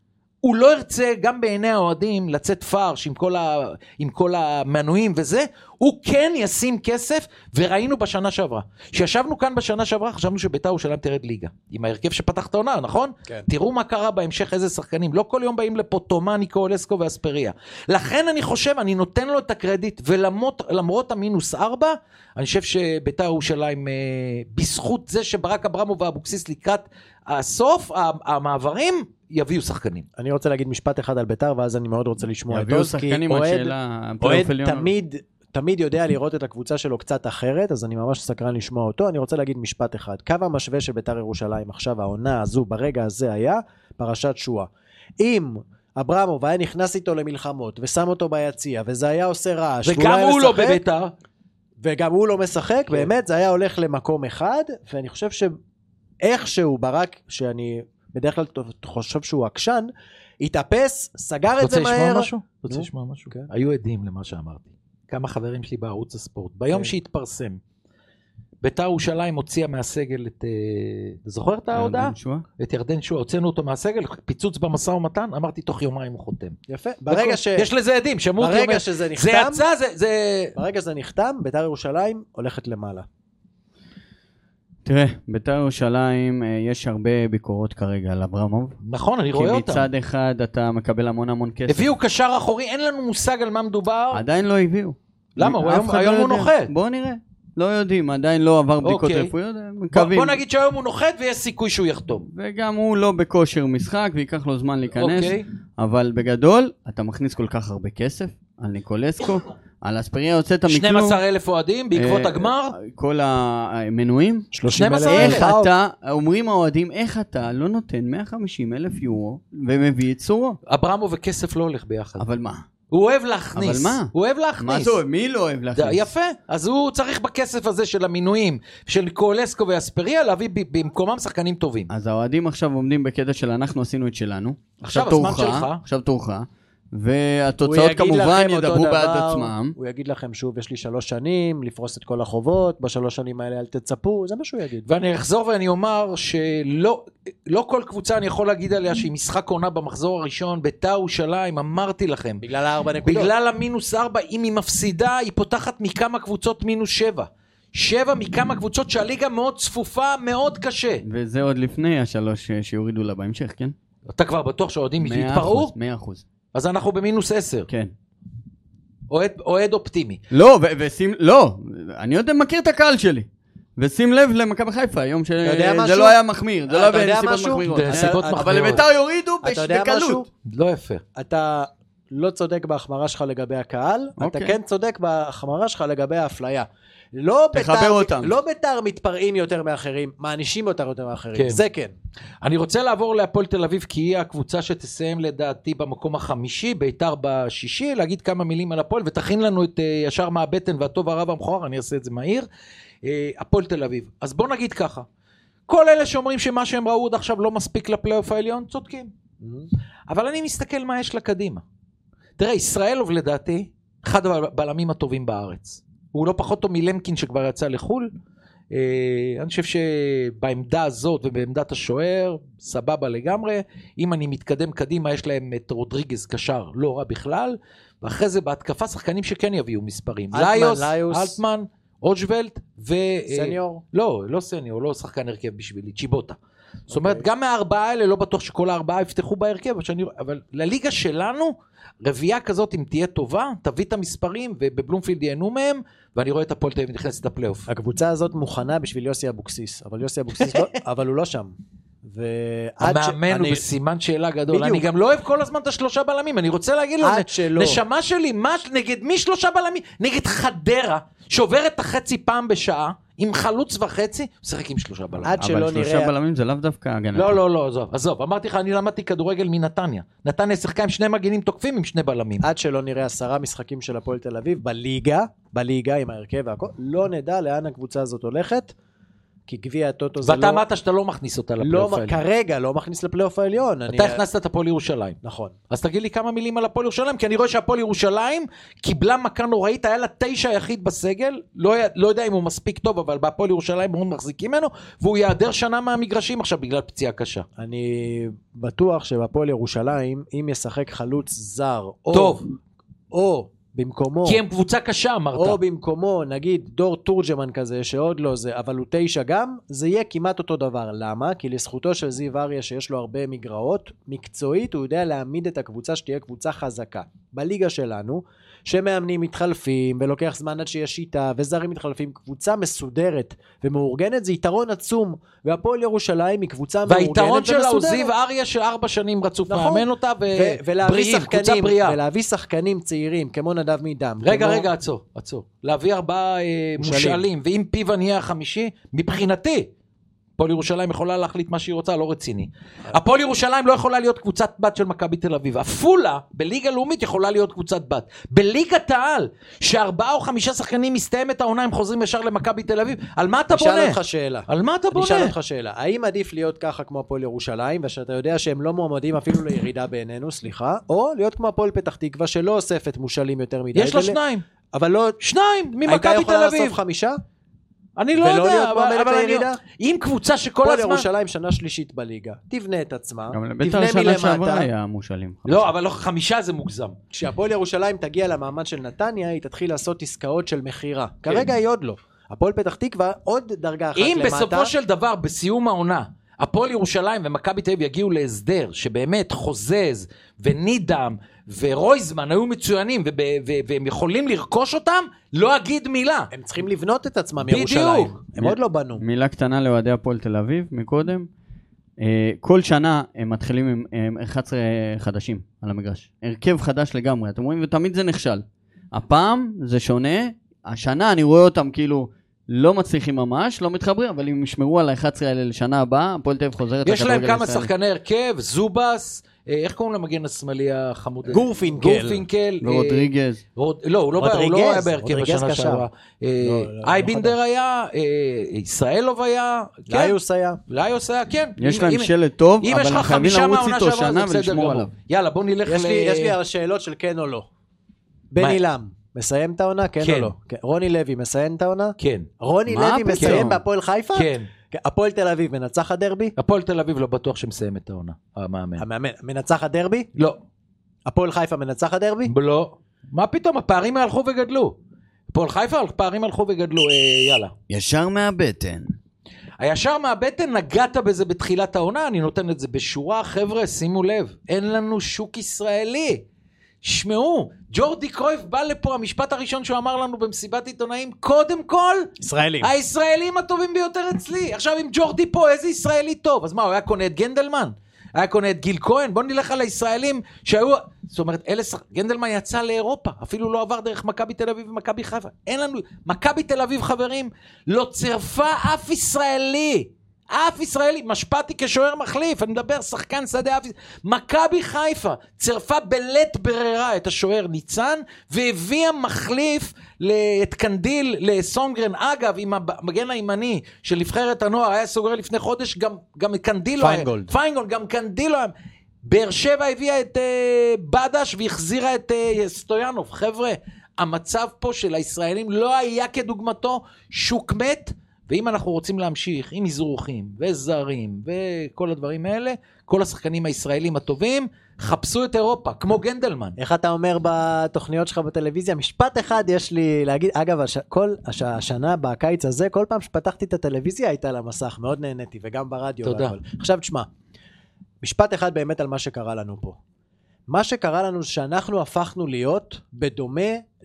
הוא לא ירצה גם בעיני האוהדים לצאת פרש עם כל, ה, עם כל המנויים וזה, הוא כן ישים כסף, וראינו בשנה שעברה. שישבנו כאן בשנה שעברה, חשבנו שבית"ר ירושלים תרד ליגה. עם ההרכב שפתח את העונה, נכון? כן. תראו מה קרה בהמשך, איזה שחקנים. לא כל יום באים לפה תומה, ניקולסקו ואספריה. לכן אני חושב, אני נותן לו את הקרדיט, ולמרות למרות המינוס ארבע, אני חושב שבית"ר ירושלים, בזכות זה שברק אברמוב ואבוקסיס לקראת הסוף, המעברים, יביאו שחקנים. אני רוצה להגיד משפט אחד על בית"ר, ואז אני מאוד רוצה לשמוע את יביאו עוז, כי שחקנים על שאלה, אוהד תמיד, תמיד יודע לראות את הקבוצה שלו קצת אחרת, אז אני ממש סקרן לשמוע אותו. אני רוצה להגיד משפט אחד. קו המשווה של בית"ר ירושלים עכשיו, העונה הזו, ברגע הזה היה פרשת שואה. אם אברמוב היה נכנס איתו למלחמות, ושם אותו ביציע, וזה היה עושה רעש, וגם הוא לא בבית"ר, וגם הוא לא משחק, באמת זה היה הולך למקום אחד, ואני חושב שאיכשהו ברק, שאני בדרך כלל חושב שהוא עקשן, התאפס, סגר את זה מהר. רוצה לשמוע משהו? רוצה לשמוע משהו? היו עדים למה שאמרתי. כמה חברים שלי בערוץ הספורט. ביום שהתפרסם, בית"ר ירושלים הוציאה מהסגל את... זוכר את ההודעה? את ירדן שועה. הוצאנו אותו מהסגל, פיצוץ במשא ומתן, אמרתי תוך יומיים הוא חותם. יפה. ברגע ש... יש לזה עדים, שמעו אותי אומר... ברגע שזה נחתם... זה יצא, זה... ברגע שזה נחתם, בית"ר ירושלים הולכת למעלה. תראה, בית"ר ירושלים, יש הרבה ביקורות כרגע על אברמוב. נכון, אני רואה אותם. כי מצד אחד אתה מקבל המון המון כסף. הביאו קשר אחורי, אין לנו מושג על מה מדובר. עדיין לא הביאו. למה? היום הוא נוחת. בוא נראה. לא יודעים, עדיין לא עבר בדיקות רפואיות. בוא נגיד שהיום הוא נוחת ויש סיכוי שהוא יחתום. וגם הוא לא בכושר משחק ויקח לו זמן להיכנס. אבל בגדול, אתה מכניס כל כך הרבה כסף על ניקולסקו. על אספריה הוצאת מכלום. שנים עשר אלף אוהדים בעקבות הגמר. כל המנויים. שלושים אלף. איך אתה, אומרים האוהדים, איך אתה לא נותן מאה וחמישים אלף יורו ומביא את סורו? אברמוב וכסף לא הולך ביחד. אבל מה? הוא אוהב להכניס. אבל מה? הוא אוהב להכניס. מה זה אוהב? מי לא אוהב להכניס? יפה. אז הוא צריך בכסף הזה של המינויים, של קולסקו ואספריה, להביא במקומם שחקנים טובים. אז האוהדים עכשיו עומדים בקטע של אנחנו עשינו את שלנו. עכשיו הזמן שלך. עכשיו תורך. והתוצאות כמובן ידברו בעד עצמם. הוא יגיד לכם שוב, יש לי שלוש שנים, לפרוס את כל החובות, בשלוש שנים האלה אל תצפו, זה מה שהוא יגיד. ואני אחזור ואני אומר שלא לא כל קבוצה אני יכול להגיד עליה שהיא משחק עונה במחזור הראשון, בית"ר ירושלים, אמרתי לכם. בגלל הארבע נקודות. בגלל המינוס ארבע, אם היא מפסידה, היא פותחת מכמה קבוצות מינוס שבע. שבע מכמה קבוצות שהליגה מאוד צפופה, מאוד קשה. וזה עוד לפני השלוש שיורידו לה בהמשך, כן? אתה כבר בטוח שהאוהדים יתפרעו? מאה אחוז. אז אנחנו במינוס עשר. כן. אוהד, אוהד אופטימי. לא, ו- ושים, לא, אני יודע, מכיר את הקהל שלי. ושים לב למכבי חיפה, היום שזה לא היה מחמיר, זה לא היה נסיבות מחמירות. אבל לבית"ר יורידו בקלות. לא יפה. אתה לא צודק בהחמרה שלך לגבי הקהל, אתה כן צודק בהחמרה שלך לגבי האפליה. לא בית"ר מתפרעים יותר מאחרים, מענישים יותר יותר מאחרים, זה כן. אני רוצה לעבור להפועל תל אביב, כי היא הקבוצה שתסיים לדעתי במקום החמישי, בית"ר בשישי, להגיד כמה מילים על הפועל, ותכין לנו את ישר מהבטן והטוב הרב המכוער, אני אעשה את זה מהיר. הפועל תל אביב. אז בוא נגיד ככה, כל אלה שאומרים שמה שהם ראו עד עכשיו לא מספיק לפלייאוף העליון, צודקים. אבל אני מסתכל מה יש לה קדימה. תראה, ישראלוב לדעתי, אחד הבלמים הטובים בארץ. הוא לא פחות טוב מלמקין שכבר יצא לחול. אני חושב שבעמדה הזאת ובעמדת השוער, סבבה לגמרי. אם אני מתקדם קדימה, יש להם את רודריגז קשר, לא רע בכלל. ואחרי זה בהתקפה שחקנים שכן יביאו מספרים. ליוס, אלטמן, אוג'וולט ו... סניור? לא, לא סניור, לא שחקן הרכב בשבילי, צ'יבוטה. זאת אומרת, גם מהארבעה האלה, לא בטוח שכל הארבעה יפתחו בהרכב, אבל לליגה שלנו, רביעה כזאת, אם תהיה טובה, תביא את המספרים, ובבלומפילד ייהנו מהם, ואני רואה את הפועל תל אביב נכנסת לפלייאוף. הקבוצה הזאת מוכנה בשביל יוסי אבוקסיס, אבל יוסי אבוקסיס לא, אבל הוא לא שם. המאמן הוא בסימן שאלה גדול. אני גם לא אוהב כל הזמן את השלושה בלמים, אני רוצה להגיד לו, נשמה שלי, נגד מי שלושה בלמים? נגד חדרה, שעוברת את החצי פעם בשעה, עם חלוץ וחצי, משחק עם שלושה בלמים. אבל שלושה בלמים זה לאו דווקא הגנתי. לא, לא, לא, עזוב, עזוב. אמרתי לך, אני למדתי כדורגל מנתניה. נתניה שיחקה עם שני מגנים תוקפים עם שני בלמים. עד שלא נראה עשרה משחקים של הפועל תל אביב, בליגה, בליגה עם ההרכב והכל, לא נדע לאן הקבוצה הזאת הולכת. כי גביע הטוטו זה לא... ואתה אמרת שאתה לא מכניס אותה לפלייאוף העליון. כרגע לא מכניס לפלייאוף העליון. אתה הכנסת את הפועל ירושלים. נכון. אז תגיד לי כמה מילים על הפועל ירושלים, כי אני רואה שהפועל ירושלים קיבלה מכה נוראית, היה לה תשע יחיד בסגל, לא, לא יודע אם הוא מספיק טוב, אבל בהפועל ירושלים מאוד מחזיקים ממנו, והוא יעדר שנה מהמגרשים עכשיו בגלל פציעה קשה. אני בטוח שבהפועל ירושלים, אם ישחק חלוץ זר, טוב. או, או במקומו, כי הם קבוצה קשה, אמרת. או במקומו, נגיד דור תורג'מן כזה, שעוד לא זה, אבל הוא תשע גם, זה יהיה כמעט אותו דבר. למה? כי לזכותו של זיו אריה, שיש לו הרבה מגרעות, מקצועית, הוא יודע להעמיד את הקבוצה שתהיה קבוצה חזקה. בליגה שלנו, שמאמנים מתחלפים, ולוקח זמן עד שיש שיטה, וזרים מתחלפים, קבוצה מסודרת ומאורגנת, זה יתרון עצום, והפועל ירושלים היא קבוצה מאורגנת ומסודרת. והיתרון שלה הוא זיו אריה שארבע שנים רצוף מאמן אותה, ובריאים, קבוצה בריאה. ולהביא שחקנים צעירים, כמו נדב מידם. רגע, רגע, עצור, עצור. להביא ארבעה מושאלים, ואם פיבן יהיה החמישי, מבחינתי, הפועל ירושלים יכולה להחליט מה שהיא רוצה, לא רציני. הפועל ירושלים לא יכולה להיות קבוצת בת של מכבי תל אביב. אפולה, בליגה לאומית, יכולה להיות קבוצת בת. בליגת העל, שארבעה או חמישה שחקנים מסתיים את העונה, הם חוזרים ישר למכבי תל אביב. על מה אתה בונה? אני אשאל אותך שאלה. על מה אתה בונה? אני אשאל אותך שאלה. האם עדיף להיות ככה כמו הפועל ירושלים, ושאתה יודע שהם לא מועמדים אפילו לירידה בעינינו, סליחה, או להיות כמו הפועל פתח תקווה, שלא אוספת מושאלים יותר מדי. יש לה שניים. אבל לא... שניים, ממכבי תל אביב. הייתה יכולה לאסוף חמישה? אני לא יודע, אבל, אבל אני... אם קבוצה שכל הזמן... פועל ירושלים שנה שלישית בליגה, תבנה את עצמה, תבנה מלמטה. היה מושאלים. לא, אבל לא, חמישה זה מוגזם. כשהפועל ירושלים תגיע למעמד של נתניה, היא תתחיל לעשות עסקאות של מחירה. כרגע היא עוד לא. הפועל פתח תקווה עוד דרגה אחת למטה. אם בסופו של דבר, בסיום העונה, הפועל ירושלים ומכבי תל אביב יגיעו להסדר, שבאמת חוזז ונידם ורויזמן היו מצוינים, והם יכולים לרכוש אותם, לא אגיד מילה. הם צריכים לבנות את עצמם ירושלים. הם עוד לא בנו. מילה קטנה לאוהדי הפועל תל אביב, מקודם. כל שנה הם מתחילים עם אחד עשר חדשים על המגרש. הרכב חדש לגמרי, אתם רואים, ותמיד זה נכשל. הפעם זה שונה, השנה אני רואה אותם כאילו לא מצליחים ממש, לא מתחברים, אבל אם ישמרו על ה-אחד עשר האלה לשנה הבאה, הפועל תל אביב חוזרת לכדורגל הישראלי. יש להם כמה שחקני הרכב, זובס, איך קוראים למגן השמאלי החמוד? גורפינקל. גורפינקל. ורודריגז. לא, הוא לא היה בהרכב השנה שעברה. אייבינדר היה, ישראלוב היה. ליוס היה. ליוס היה, כן. יש להם שלט טוב, אבל הם חייבים לרוץ איתו שנה ולשמור עליו. יאללה, בוא נלך ל... יש לי שאלות של כן או לא. בן אילם, מסיים את העונה? כן או לא? רוני לוי מסיים את העונה? כן. רוני לוי מסיים בהפועל חיפה? כן. הפועל תל אביב מנצח הדרבי? הפועל תל אביב לא בטוח שמסיים את העונה, המאמן. המאמן, מנצח הדרבי? לא. הפועל חיפה מנצח הדרבי? לא. מה פתאום, הפערים הלכו וגדלו. הפועל חיפה, הפערים הלכו וגדלו, יאללה. ישר מהבטן. הישר מהבטן, נגעת בזה בתחילת העונה, אני נותן את זה בשורה, חבר'ה, שימו לב, אין לנו שוק ישראלי. שמעו, ג'ורדי קרויף בא לפה, המשפט הראשון שהוא אמר לנו במסיבת עיתונאים, קודם כל, ישראלים. הישראלים הטובים ביותר אצלי. עכשיו אם ג'ורדי פה, איזה ישראלי טוב? אז מה, הוא היה קונה את גנדלמן? היה קונה את גיל כהן? בוא נלך על הישראלים שהיו, זאת אומרת, אלה, גנדלמן יצא לאירופה, אפילו לא עבר דרך מכבי תל אביב ומכבי חיפה. אין לנו, מכבי תל אביב חברים, לא צרפה אף ישראלי. אף ישראלי, משפטי כשוער מחליף, אני מדבר שחקן שדה אף, מכבי חיפה צרפה בלית ברירה את השוער ניצן, והביאה מחליף את קנדיל לסונגרן. אגב, עם המגן הימני של נבחרת הנוער היה סוגר לפני חודש, גם, גם קנדיל לא היה, פיינגולד, פיינגולד, גם קנדיל לא היה. באר שבע הביאה את uh, בדש והחזירה את uh, סטויאנוב. חבר'ה, המצב פה של הישראלים לא היה כדוגמתו, שוק מת. ואם אנחנו רוצים להמשיך עם מזרוחים וזרים וכל הדברים האלה, כל השחקנים הישראלים הטובים, חפשו את אירופה, כמו גנדלמן. איך אתה אומר בתוכניות שלך בטלוויזיה? משפט אחד יש לי להגיד, אגב, הש... כל הש... השנה בקיץ הזה, כל פעם שפתחתי את הטלוויזיה הייתה על המסך, מאוד נהניתי, וגם ברדיו. תודה. והכל. עכשיו תשמע, משפט אחד באמת על מה שקרה לנו פה. מה שקרה לנו זה שאנחנו הפכנו להיות בדומה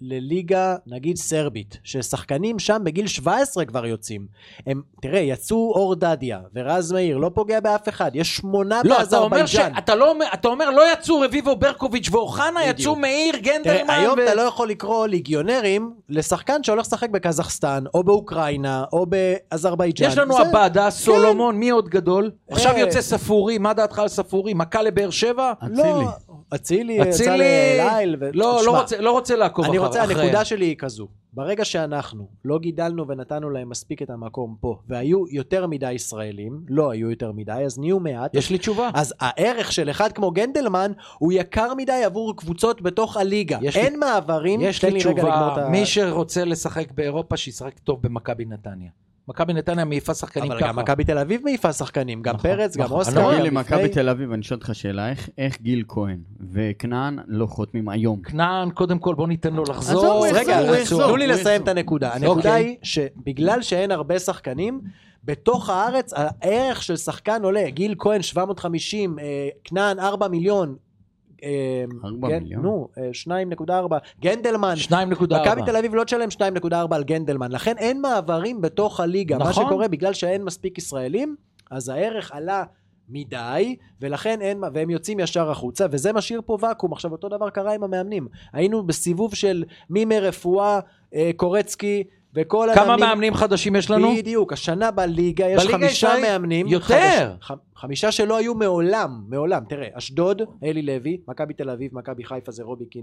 לליגה נגיד סרבית, ששחקנים שם בגיל שבע עשרה כבר יוצאים. הם, תראה, יצאו אור דדיה ורז מאיר, לא פוגע באף אחד, יש שמונה לא, באזרבייג'אן. אתה, לא, אתה אומר לא יצאו רביבו ברקוביץ' ואוחנה, יצאו מאיר גנדלמן. תראה, היום ו... אתה לא יכול לקרוא ליגיונרים לשחקן שהולך לשחק בקזחסטן, או באוקראינה, או באזרבייג'אן. יש לנו זה... הבאדה, סולומון, כן. מי עוד גדול? עכשיו יוצא ספורי, מה דעתך על ספורי? מכה לבאר שבע? לא, אצילי, יצא לליל. לא, לא רוצה, לא רוצה לעקוב אני אחר. רוצה, הנקודה שלי היא כזו. ברגע שאנחנו לא גידלנו ונתנו להם מספיק את המקום פה, והיו יותר מדי ישראלים, לא היו יותר מדי, אז נהיו מעט. יש לי תשובה. אז הערך של אחד כמו גנדלמן, הוא יקר מדי עבור קבוצות בתוך הליגה. אין לי, מעברים. יש לי תשובה, מי שרוצה לשחק באירופה, שישחק טוב במכבי נתניה. מכבי נתניה מעיפה שחקנים ככה. אבל גם מכבי תל אביב מעיפה שחקנים, גם פרץ, גם אוסקר. אני מכבי תל אביב, אני שואל אותך שאלה, איך גיל כהן וכנען לא חותמים היום? כנען, קודם כל בוא ניתן לו לחזור. רגע, תנו לי לסיים את הנקודה. הנקודה היא שבגלל שאין הרבה שחקנים, בתוך הארץ הערך של שחקן עולה. גיל כהן שבע מאות וחמישים, כנען ארבעה מיליון, נו, שתיים נקודה ארבע, גנדלמן, מכבי תל אביב לא תשלם שתיים נקודה ארבע על גנדלמן, לכן אין מעברים בתוך הליגה, מה שקורה בגלל שאין מספיק ישראלים, אז הערך עלה מדי, ולכן אין, והם יוצאים ישר החוצה, וזה משאיר פה וקום. עכשיו אותו דבר קרה עם המאמנים, היינו בסיבוב של מימי רפואה, קורצקי, וכל כמה המאמנים, מאמנים חדשים יש לנו? בדיוק, השנה בליגה יש בליגה חמישה ישראל... מאמנים. יותר. חדש, ח, חמישה שלא היו מעולם, מעולם. תראה, אשדוד, אלי לוי, מכבי תל אביב, מכבי חיפה זה רוביקין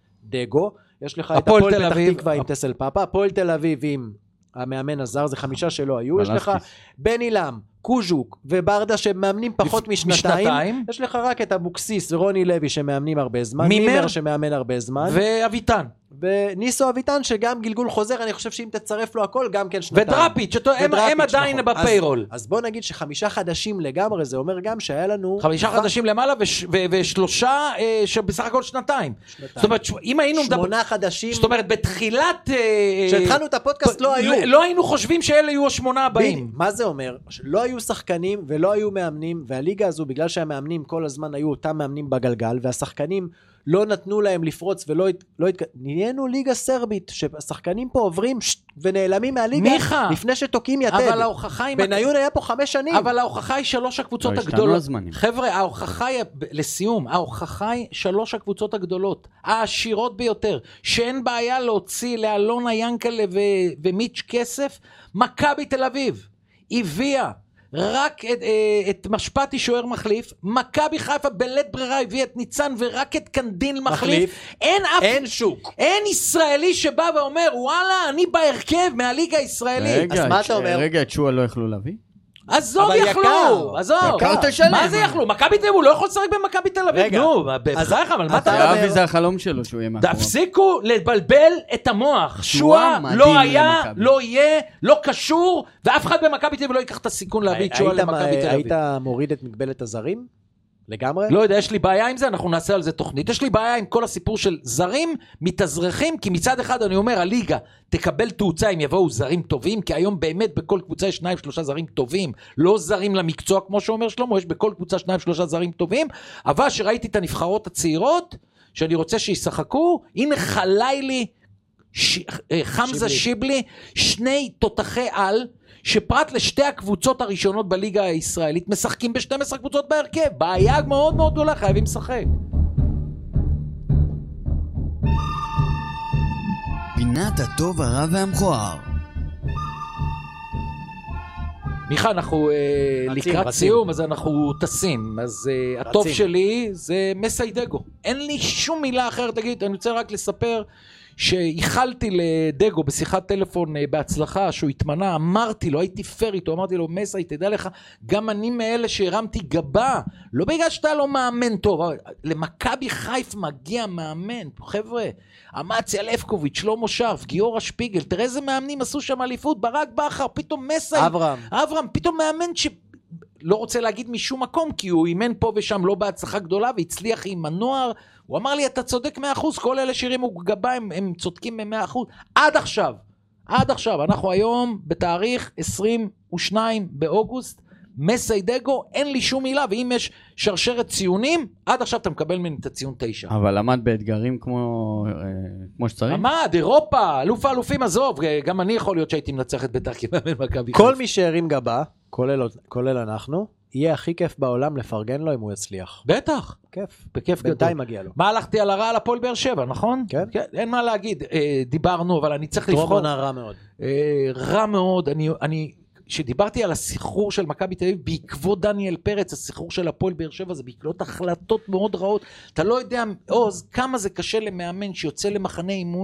ודגו. יש לך את הפועל פתח תקווה עם טסל פאפה, הפועל תל אביב עם המאמן הזר, זה חמישה שלא היו. יש לך בן אילם, קוז'וק וברדה שמאמנים פחות משנתיים. יש לך רק את אבוקסיס ורוני לוי שמאמנים הרבה זמן. מימר שמאמן הרבה זמן. ואביטן. וניסו אביטן שגם גלגול חוזר, אני חושב שאם תצרף לו הכל גם כן שנתיים. ודראפיץ', הם, הם עדיין נכון. בפיירול. אז, אז בוא נגיד שחמישה חדשים לגמרי, זה אומר גם שהיה לנו... חמישה ח... חדשים למעלה וש... ו... ושלושה אה, שבסך הכל שנתיים. שנתיים. זאת אומרת, אם היינו... שמונה מדבר... חדשים. זאת אומרת, בתחילת... כשהתחלנו את הפודקאסט לא היו. לא, לא היינו חושבים שאלה יהיו השמונה הבאים. מה זה אומר? לא היו שחקנים ולא היו מאמנים, והליגה הזו, בגלל שהמאמנים כל הזמן היו אותם מאמנים בגלגל, והשחקנים לא נתנו להם לפרוץ ולא לא נהיינו ליגה סרבית שהשחקנים פה עוברים ונעלמים מהליגה מיכה, לפני שתוקים יתד. אבל ההוכחה היא בניון היה פה חמש שנים. אבל ההוכחה היא שלוש הקבוצות לא הגדולות. חבר'ה, ההוכחה היא לסיום, ההוכחה היא שלוש הקבוצות הגדולות, העשירות ביותר, שאין בעיה להוציא לאלונה ינקלה ו... ומיץ' כסף. מכבי תל אביב הביאה רק את, את משפטי שוער מחליף, מכבי חיפה בלית ברירה הביאה את ניצן ורק את קנדין מחליף, מחליף. אין אף, אין שוק, אין ישראלי שבא ואומר וואלה אני בהרכב מהליגה הישראלית. רגע, אז מה אתה אומר? רגע, את שועה לא יכלו להביא? עזוב יכלו, עזוב, מה זה יכלו? מכבי תל אביב, הוא לא יכול לשחק במכבי תל אביב. נו, בחייך, אבל מה אתה אומר? אבי זה החלום שלו שהוא יהיה מאחורה. תפסיקו לבלבל את המוח. שועה לא היה, לא יהיה, לא קשור, ואף אחד במכבי תל אביב לא ייקח את הסיכון להביא את שועה למכבי תל אביב. היית מוריד את מגבלת הזרים? לגמרי? לא יודע, יש לי בעיה עם זה, אנחנו נעשה על זה תוכנית. יש לי בעיה עם כל הסיפור של זרים מתאזרחים, כי מצד אחד אני אומר, הליגה תקבל תאוצה אם יבואו זרים טובים, כי היום באמת בכל קבוצה יש שניים שלושה זרים טובים, לא זרים למקצוע כמו שאומר שלמה, יש בכל קבוצה שניים שלושה זרים טובים, אבל שראיתי את הנבחרות הצעירות, שאני רוצה שישחקו, הנה חלילי, ש... חמזה שיבלי, שני תותחי על, שפרט לשתי הקבוצות הראשונות בליגה הישראלית משחקים ב-שתים עשרה קבוצות בהרכב. בעיה מאוד מאוד גדולה, חייבים לשחק. פינת הטוב הרע והמכוער. מיכה, אנחנו רצים, לקראת רצים. סיום, אז אנחנו טסים. אז רצים. הטוב שלי זה מסיידגו. אין לי שום מילה אחרת, תגיד, אני רוצה רק לספר שהיחלתי לדגו בשיחת טלפון בהצלחה שהוא התמנה, אמרתי לו, הייתי פר איתו, אמרתי לו, מסי, תדע לך, גם אני מאלה שהרמתי גבה, לא בגלל שאתה לא מאמן טוב, למכבי חיפה מגיע מאמן, חבר'ה, אמציה לפקוביץ', שלמה שרף, גיורא שפיגל, תראה איזה מאמנים עשו שם אליפות, ברק בכר, פתאום מסי, אברהם, אברהם, פתאום מאמן ש... לא רוצה להגיד משום מקום, כי הוא אימן פה ושם לא בהצלחה גדולה, והצליח עם הנוער, הוא אמר לי, אתה צודק מאה אחוז, כל אלה שהרימו גבה, הם, הם צודקים מאה אחוז, עד עכשיו, עד עכשיו, אנחנו היום בתאריך עשרים ושניים באוגוסט, מסיידגו, אין לי שום מילה, ואם יש שרשרת ציונים, עד עכשיו אתה מקבל ממני את הציון תשע. אבל עמד באתגרים כמו, כמו שצריך? עמד, אירופה, אלוף האלופים, עזוב, גם אני יכול להיות שהייתי מנצח את בית"ר כמאמן מכבי כל מי שהרים גבה, כולל, כולל אנחנו, יהיה הכי כיף בעולם לפרגן לו אם הוא יצליח. בטח. כיף. בכיף גדול. בינתיים מגיע לו. מה הלכתי על הרע על הפועל באר שבע, נכון? כן. כן. אין מה להגיד, דיברנו, אבל אני צריך לבחור. טרומונה רע מאוד. רע מאוד, אני... אני שדיברתי על הסחרור של מכבי תל אביב בעקבות דניאל פרץ, הסחרור של הפועל באר שבע זה בעקבות החלטות מאוד רעות. אתה לא יודע, עוז, כמה זה קשה למאמן שיוצא למחנה אימון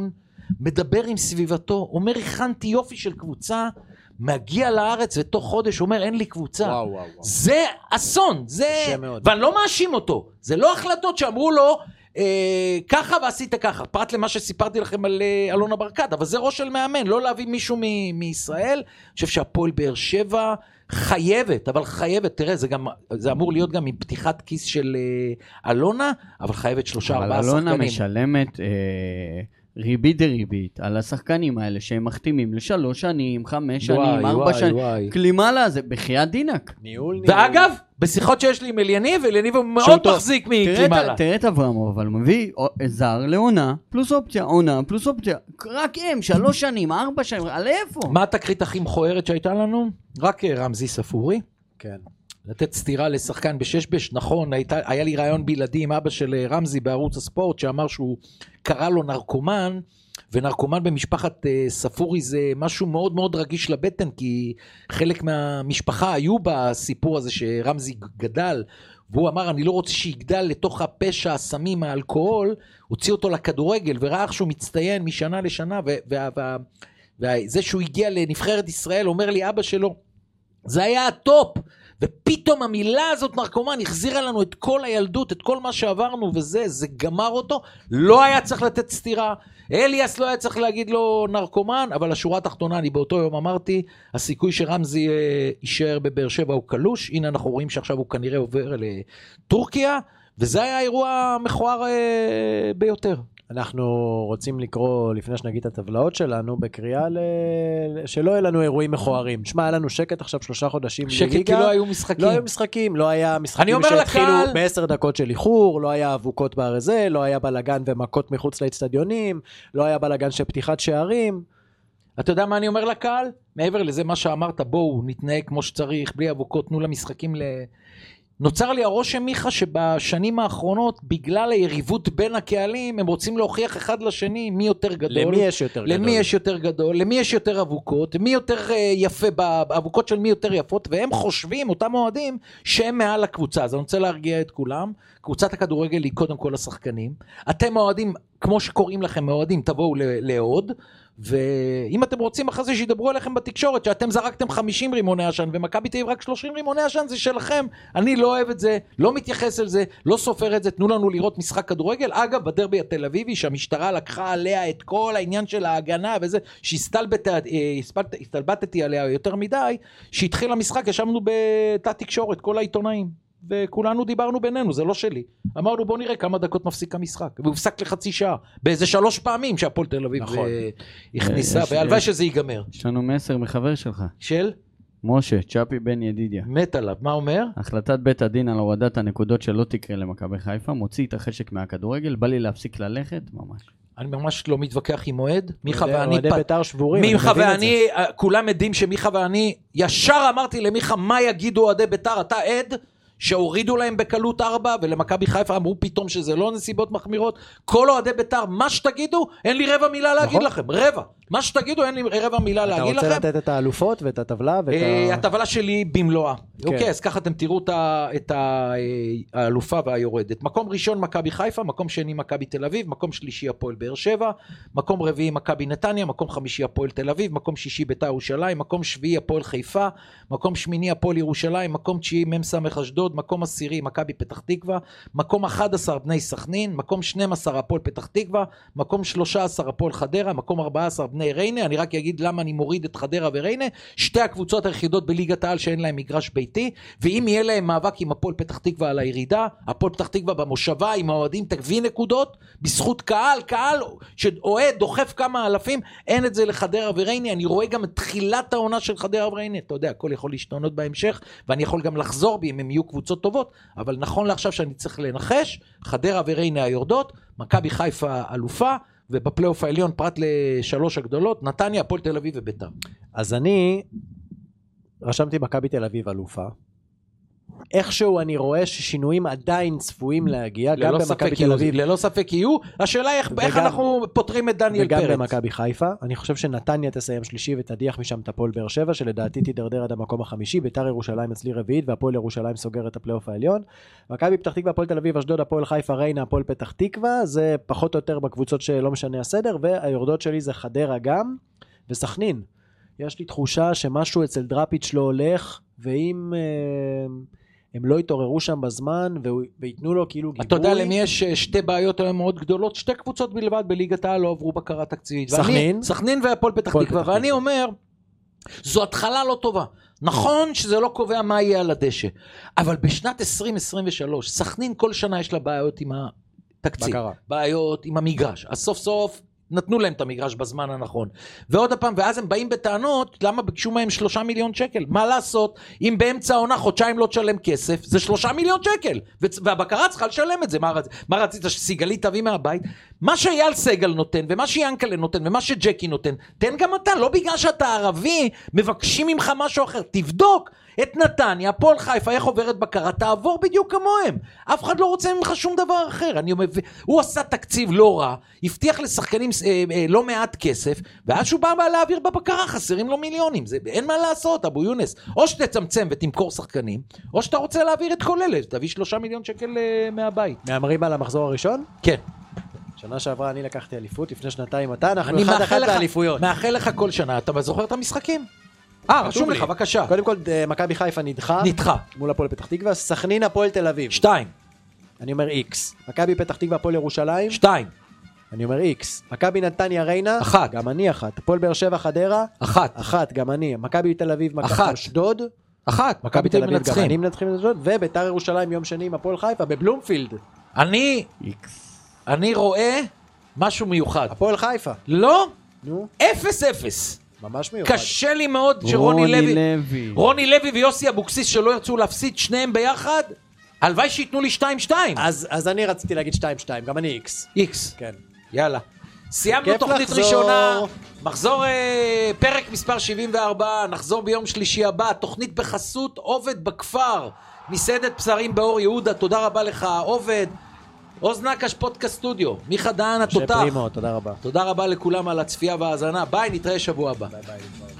מדבר עם סביבתו, אומר, הכנתי יופי של קבוצה, מגיע לארץ ותוך חודש אומר, אין לי קבוצה. וואו, וואו, וואו. זה אסון, זה... ואני לא מאשים אותו, זה לא החלטות שאמרו לו, אה, ככה ועשית ככה, פרט למה שסיפרתי לכם על אה, אלונה ברקת, אבל זה ראש של מאמן, לא להביא מישהו מ- מישראל, אני חושב שהפועל באר שבע חייבת, אבל חייבת, תראה, זה, גם, זה אמור להיות גם עם פתיחת כיס של אה, אלונה, אבל חייבת שלושה ארבעה שחקנים. אבל אלונה משלמת אה, ריבית דריבית על השחקנים האלה שהם מחתימים לשלוש שנים, חמש וואי, שנים, ארבע וואי, שנים, וואי. קלימלה, זה בחיית דינק. ניהול, ניהול. ואגב, בשיחות שיש לי עם אליניב, אליניב הוא מאוד שאותו- מחזיק תראה את- מקלימלה. תראה את אברמוב, אבל הוא מביא זר לעונה, פלוס אופציה, עונה, פלוס אופציה, רק הם, שלוש שנים, ארבע שנים, על איפה? מה התקרית הכי מכוערת שהייתה לנו? רק אה, רמזי ספורי. כן. לתת סתירה לשחקן בששבש, נכון, הייתה, היה לי רעיון בלעדי עם אבא של אה, רמזי בערוץ הספורט, שאמר שהוא קרא לו נרקומן, ונרקומן במשפחת אה, ספורי זה משהו מאוד מאוד רגיש לבטן, כי חלק מהמשפחה היו בסיפור הזה שרמזי גדל, והוא אמר, אני לא רוצה שיגדל לתוך הפשע, הסמים, האלכוהול, הוציא אותו לכדורגל, וראה איך שהוא מצטיין משנה לשנה, וזה שהוא הגיע לנבחרת ישראל, אומר לי אבא שלו, זה היה הטופ, ופתאום המילה הזאת נרקומן החזירה לנו את כל הילדות, את כל מה שעברנו, וזה, זה גמר אותו, לא היה צריך לתת סתירה, אליאס לא היה צריך להגיד לו נרקומן, אבל השורה התחתונה, אני באותו יום אמרתי, הסיכוי שרמזי אה, יישאר בבאר שבע הוא קלוש, הנה אנחנו רואים שעכשיו הוא כנראה עובר לטורקיה, וזה היה האירוע המכוער אה, ביותר. אנחנו רוצים לקרוא, לפני שנגיד את הטבלאות שלנו, בקריאה ל... שלא יהיה לנו אירועים מכוערים. שמע, היה לנו שקט עכשיו שלושה חודשים שקט בליגה. כי לא היו משחקים. לא היו משחקים, לא היה אני משחקים אומר שהתחילו לקהל- בעשר דקות של איחור, לא היה אבוקות ברזה, לא היה בלגן ומכות מחוץ לאצטדיונים, לא היה בלגן של פתיחת שערים. אתה יודע מה אני אומר לקהל? מעבר לזה מה שאמרת, בואו נתנהג כמו שצריך, בלי אבוקות, תנו למשחקים ל... נוצר לי הרושם מיכה שבשנים האחרונות, בגלל היריבות בין הקהלים, הם רוצים להוכיח אחד לשני מי יותר גדול. למי יש יותר גדול? למי יש יותר גדול, למי יש יותר אבוקות, מי יותר אה, יפה, באבוקות של מי יותר יפות, והם חושבים, אותם אוהדים, שהם מעל הקבוצה. אז אני רוצה להרגיע את כולם, קבוצת הכדורגל היא קודם כל השחקנים. אתם אוהדים, כמו שקוראים לכם אוהדים, תבואו לעוד, ואם אתם רוצים אחרי זה שידברו עליכם בתקשורת, שאתם זרקתם חמישים רימוני עשן, ומכבי תל אביב רק שלושים רימוני עשן, זה שלכם. אני לא אוהב את זה, לא מתייחס אל זה, לא סופר את זה, תנו לנו לראות משחק כדורגל. אגב, בדרבי התל אביבי, שהמשטרה לקחה עליה את כל העניין של ההגנה וזה, שהסתלבטתי עליה יותר מדי, שהתחיל המשחק, ישבנו בתת תקשורת, כל העיתונאים. וכולנו דיברנו בינינו, זה לא שלי. אמרנו בוא נראה כמה דקות מפסיק המשחק. והופסק לחצי שעה, באיזה שלוש פעמים שהפועל תל אביב נכון. הכניסה, יש- והלוואי יש- שזה ייגמר. יש לנו מסר מחבר שלך, של? משה, צ'אפי בן ידידיה. מת עליו, מה אומר? החלטת בית הדין על הורדת הנקודות שלא תקרה למכבי חיפה, מוציא את החשק מהכדורגל, בא לי להפסיק ללכת, ממש. אני ממש לא מתווכח עם אוהד. מיכה אוהדי- ואני... אוהדי פ- בית"ר שבורים, אני מיכה מבין את זה. ואני, כולם עדים שמיכה ואני, ישר אמרתי למיכה, מה יגידו אוהדי בית"ר? אתה עד? שהורידו להם בקלות ארבע, ולמכבי חיפה אמרו פתאום שזה לא נסיבות מחמירות. כל אוהדי בית"ר, מה שתגידו, אין לי רבע מילה להגיד נכון. לכם. רבע. מה שתגידו, אין לי רבע מילה אתה להגיד רוצה לכם. לתת את האלופות ואת הטבלה ואת אה, ה... הטבלה שלי במלואה. כן. אוקיי, אז ככה אתם תראו את ה- את ה- אה, האלופה והיורדת. מקום ראשון מכבי חיפה, מקום שני מכבי תל אביב, מקום שלישי הפועל באר שבע, מקום רביעי מכבי נתניה, מקום חמישי הפועל תל אביב, מקום שישי בית"ר ירושלים, מקום שביעי הפועל חיפה, מקום שמיני הפועל ירושלים, מקום תשיעי מ"ס אשדוד, מקום עשירי מכבי פתח תקווה, מקום אחד עשר בני סכנין, מקום שנים עשר הפועל פתח תקווה, מקום שלושה עשר הפועל חדרה, מקום ארבעה עשר בני ריינה. אני רק אגיד למה אני מוריד את חדרה וריינה, שתי הקבוצות היחידות בליגת העל שאין להם מגרש ביתי, ואם יהיה להם מאבק עם הפועל פתח תקווה על הירידה, הפועל פתח תקווה במושבה עם האוהדים תביא נקודות, בזכות קהל, קהל שאוהד דוחף כמה אלפים, אין את זה לחדרה וריינה. אני רואה גם את תחילת העונה של חדרה וריינה, אתה יודע, הכל יכול להשתנות בהמשך, ואני יכול גם לחזור בי אם הם יהיו קבוצות טובות, אבל נכון לעכשיו שאני צריך לנחש, חדרה וריינה היורדות, מכבי חיפה אלופה, ובפלייאוף העליון פרט לשלוש הגדולות, נתניה, הפועל תל אביב ובית"ר. אז אני רשמתי מכבי תל אביב אלופה, איכשהו אני רואה ששינויים עדיין צפויים להגיע, גם במכבי תל אביב. ללא ספק יהיו, השאלה איך, וגם, איך אנחנו פותרים את דניאל וגם פרץ. וגם במכבי חיפה, אני חושב שנתניה תסיים שלישי ותדיח משם את הפועל באר שבע, שלדעתי תידרדר עד המקום החמישי, ביתר ירושלים אצלי רביעית, והפועל ירושלים סוגר את הפלייאוף העליון. מכבי פתח תקווה, הפועל תל אביב, אשדוד, הפועל חיפה, ריינה, הפועל פתח תקווה, זה פחות או יותר בקבוצות שלא משנה הסדר, והיורדות שלי זה חדרה גם, וסכנין. יש לי תחושה שמשהו אצל דראפיץ' לא הולך, ואם הם לא יתעוררו שם בזמן, ויתנו לו כאילו גיבוי. אתה יודע למי יש שתי בעיות היום מאוד גדולות, שתי קבוצות בלבד בליגת העל לא עברו בקרה תקציבית. סכנין. סכנין והפועל פתח תקווה, ואני אומר, זו התחלה לא טובה. נכון שזה לא קובע מה יהיה על הדשא, אבל בשנת עשרים עשרים ושלוש, סכנין כל שנה יש לה בעיות עם התקציב, בקרה. בעיות עם המגרש, אז סוף סוף נתנו להם את המגרש בזמן הנכון. ועוד הפעם, ואז הם באים בטענות, למה ביקשו מהם שלושה מיליון שקל? מה לעשות? אם באמצע העונה חודשיים לא תשלם כסף, זה שלושה מיליון שקל. והבקרה צריכה לשלם את זה. מה, רצ... מה רצית שסיגלי תביא מהבית? מה שאייל סגל נותן, ומה שיאנקלה נותן, ומה שג'קי נותן, תן גם אתה. לא בגלל שאתה ערבי, מבקשים ממך משהו אחר. תבדוק את נתניה, הפועל חיפה, איך עוברת בקרה, תעבור בדיוק כמוהם. אף אחד לא רוצה ממך שום דבר אחר. אני אומר, הוא עשה תקציב לא רע, הבטיח לשחקנים אה, אה, לא מעט כסף, ואז שהוא בא להעביר בבקרה, חסרים לו מיליונים. זה, אין מה לעשות, אבו יונס. או שתצמצם ותמכור שחקנים, או שאתה רוצה להעביר את כל אלה, תביא שלושה מיליון שקל אה, מהבית. מאמרים על המחזור הראשון? כן. שנה שעברה אני לקחתי אליפות, לפני שנתיים אתה, אנחנו אחד אחד באליפויות. מאחל לך כל שנה, אתה זוכר את המשחקים? אה, רשום לך, בבקשה. קודם כל, מכבי חיפה נדחה. נדחה. מול הפועל פתח תקווה, סכנין הפועל תל אביב. שתיים. אני אומר איקס. מכבי פתח תקווה הפועל ירושלים. שתיים. אני אומר איקס. מכבי נתניה ריינה. אחת. גם אני אחת. הפועל באר שבע חדרה. אחת. אחת, גם אני. מכבי תל אביב, מכבי אשדוד. אחת. מכבי תל אביב, גם אני מנצחים את אשדוד. וביתר ירושלים יום שני עם הפועל חיפה בבלומפילד. אני, אני רואה משהו מיוחד. הפועל חיפה. לא? נו. אפס אפס. ממש מיוחד. קשה לי מאוד שרוני לוי, רוני לוי ויוסי אבוקסיס שלא ירצו להפסיד שניהם ביחד, הלוואי שיתנו לי שתיים שתיים. אז, אז אני רציתי להגיד שתיים שתיים, גם אני איקס. איקס. כן. יאללה. סיימנו תוכנית לחזור. ראשונה, מחזור אה, פרק מספר שבעים וארבע, נחזור ביום שלישי הבא, תוכנית בחסות עובד בכפר, מסעדת בשרים באור יהודה, תודה רבה לך עובד. עוז נקש פודקאסט סטודיו, מיכה דהן התותח. שפרימו, תודה רבה. תודה רבה לכולם על הצפייה וההאזנה, ביי, נתראה שבוע הבא. ביי ביי.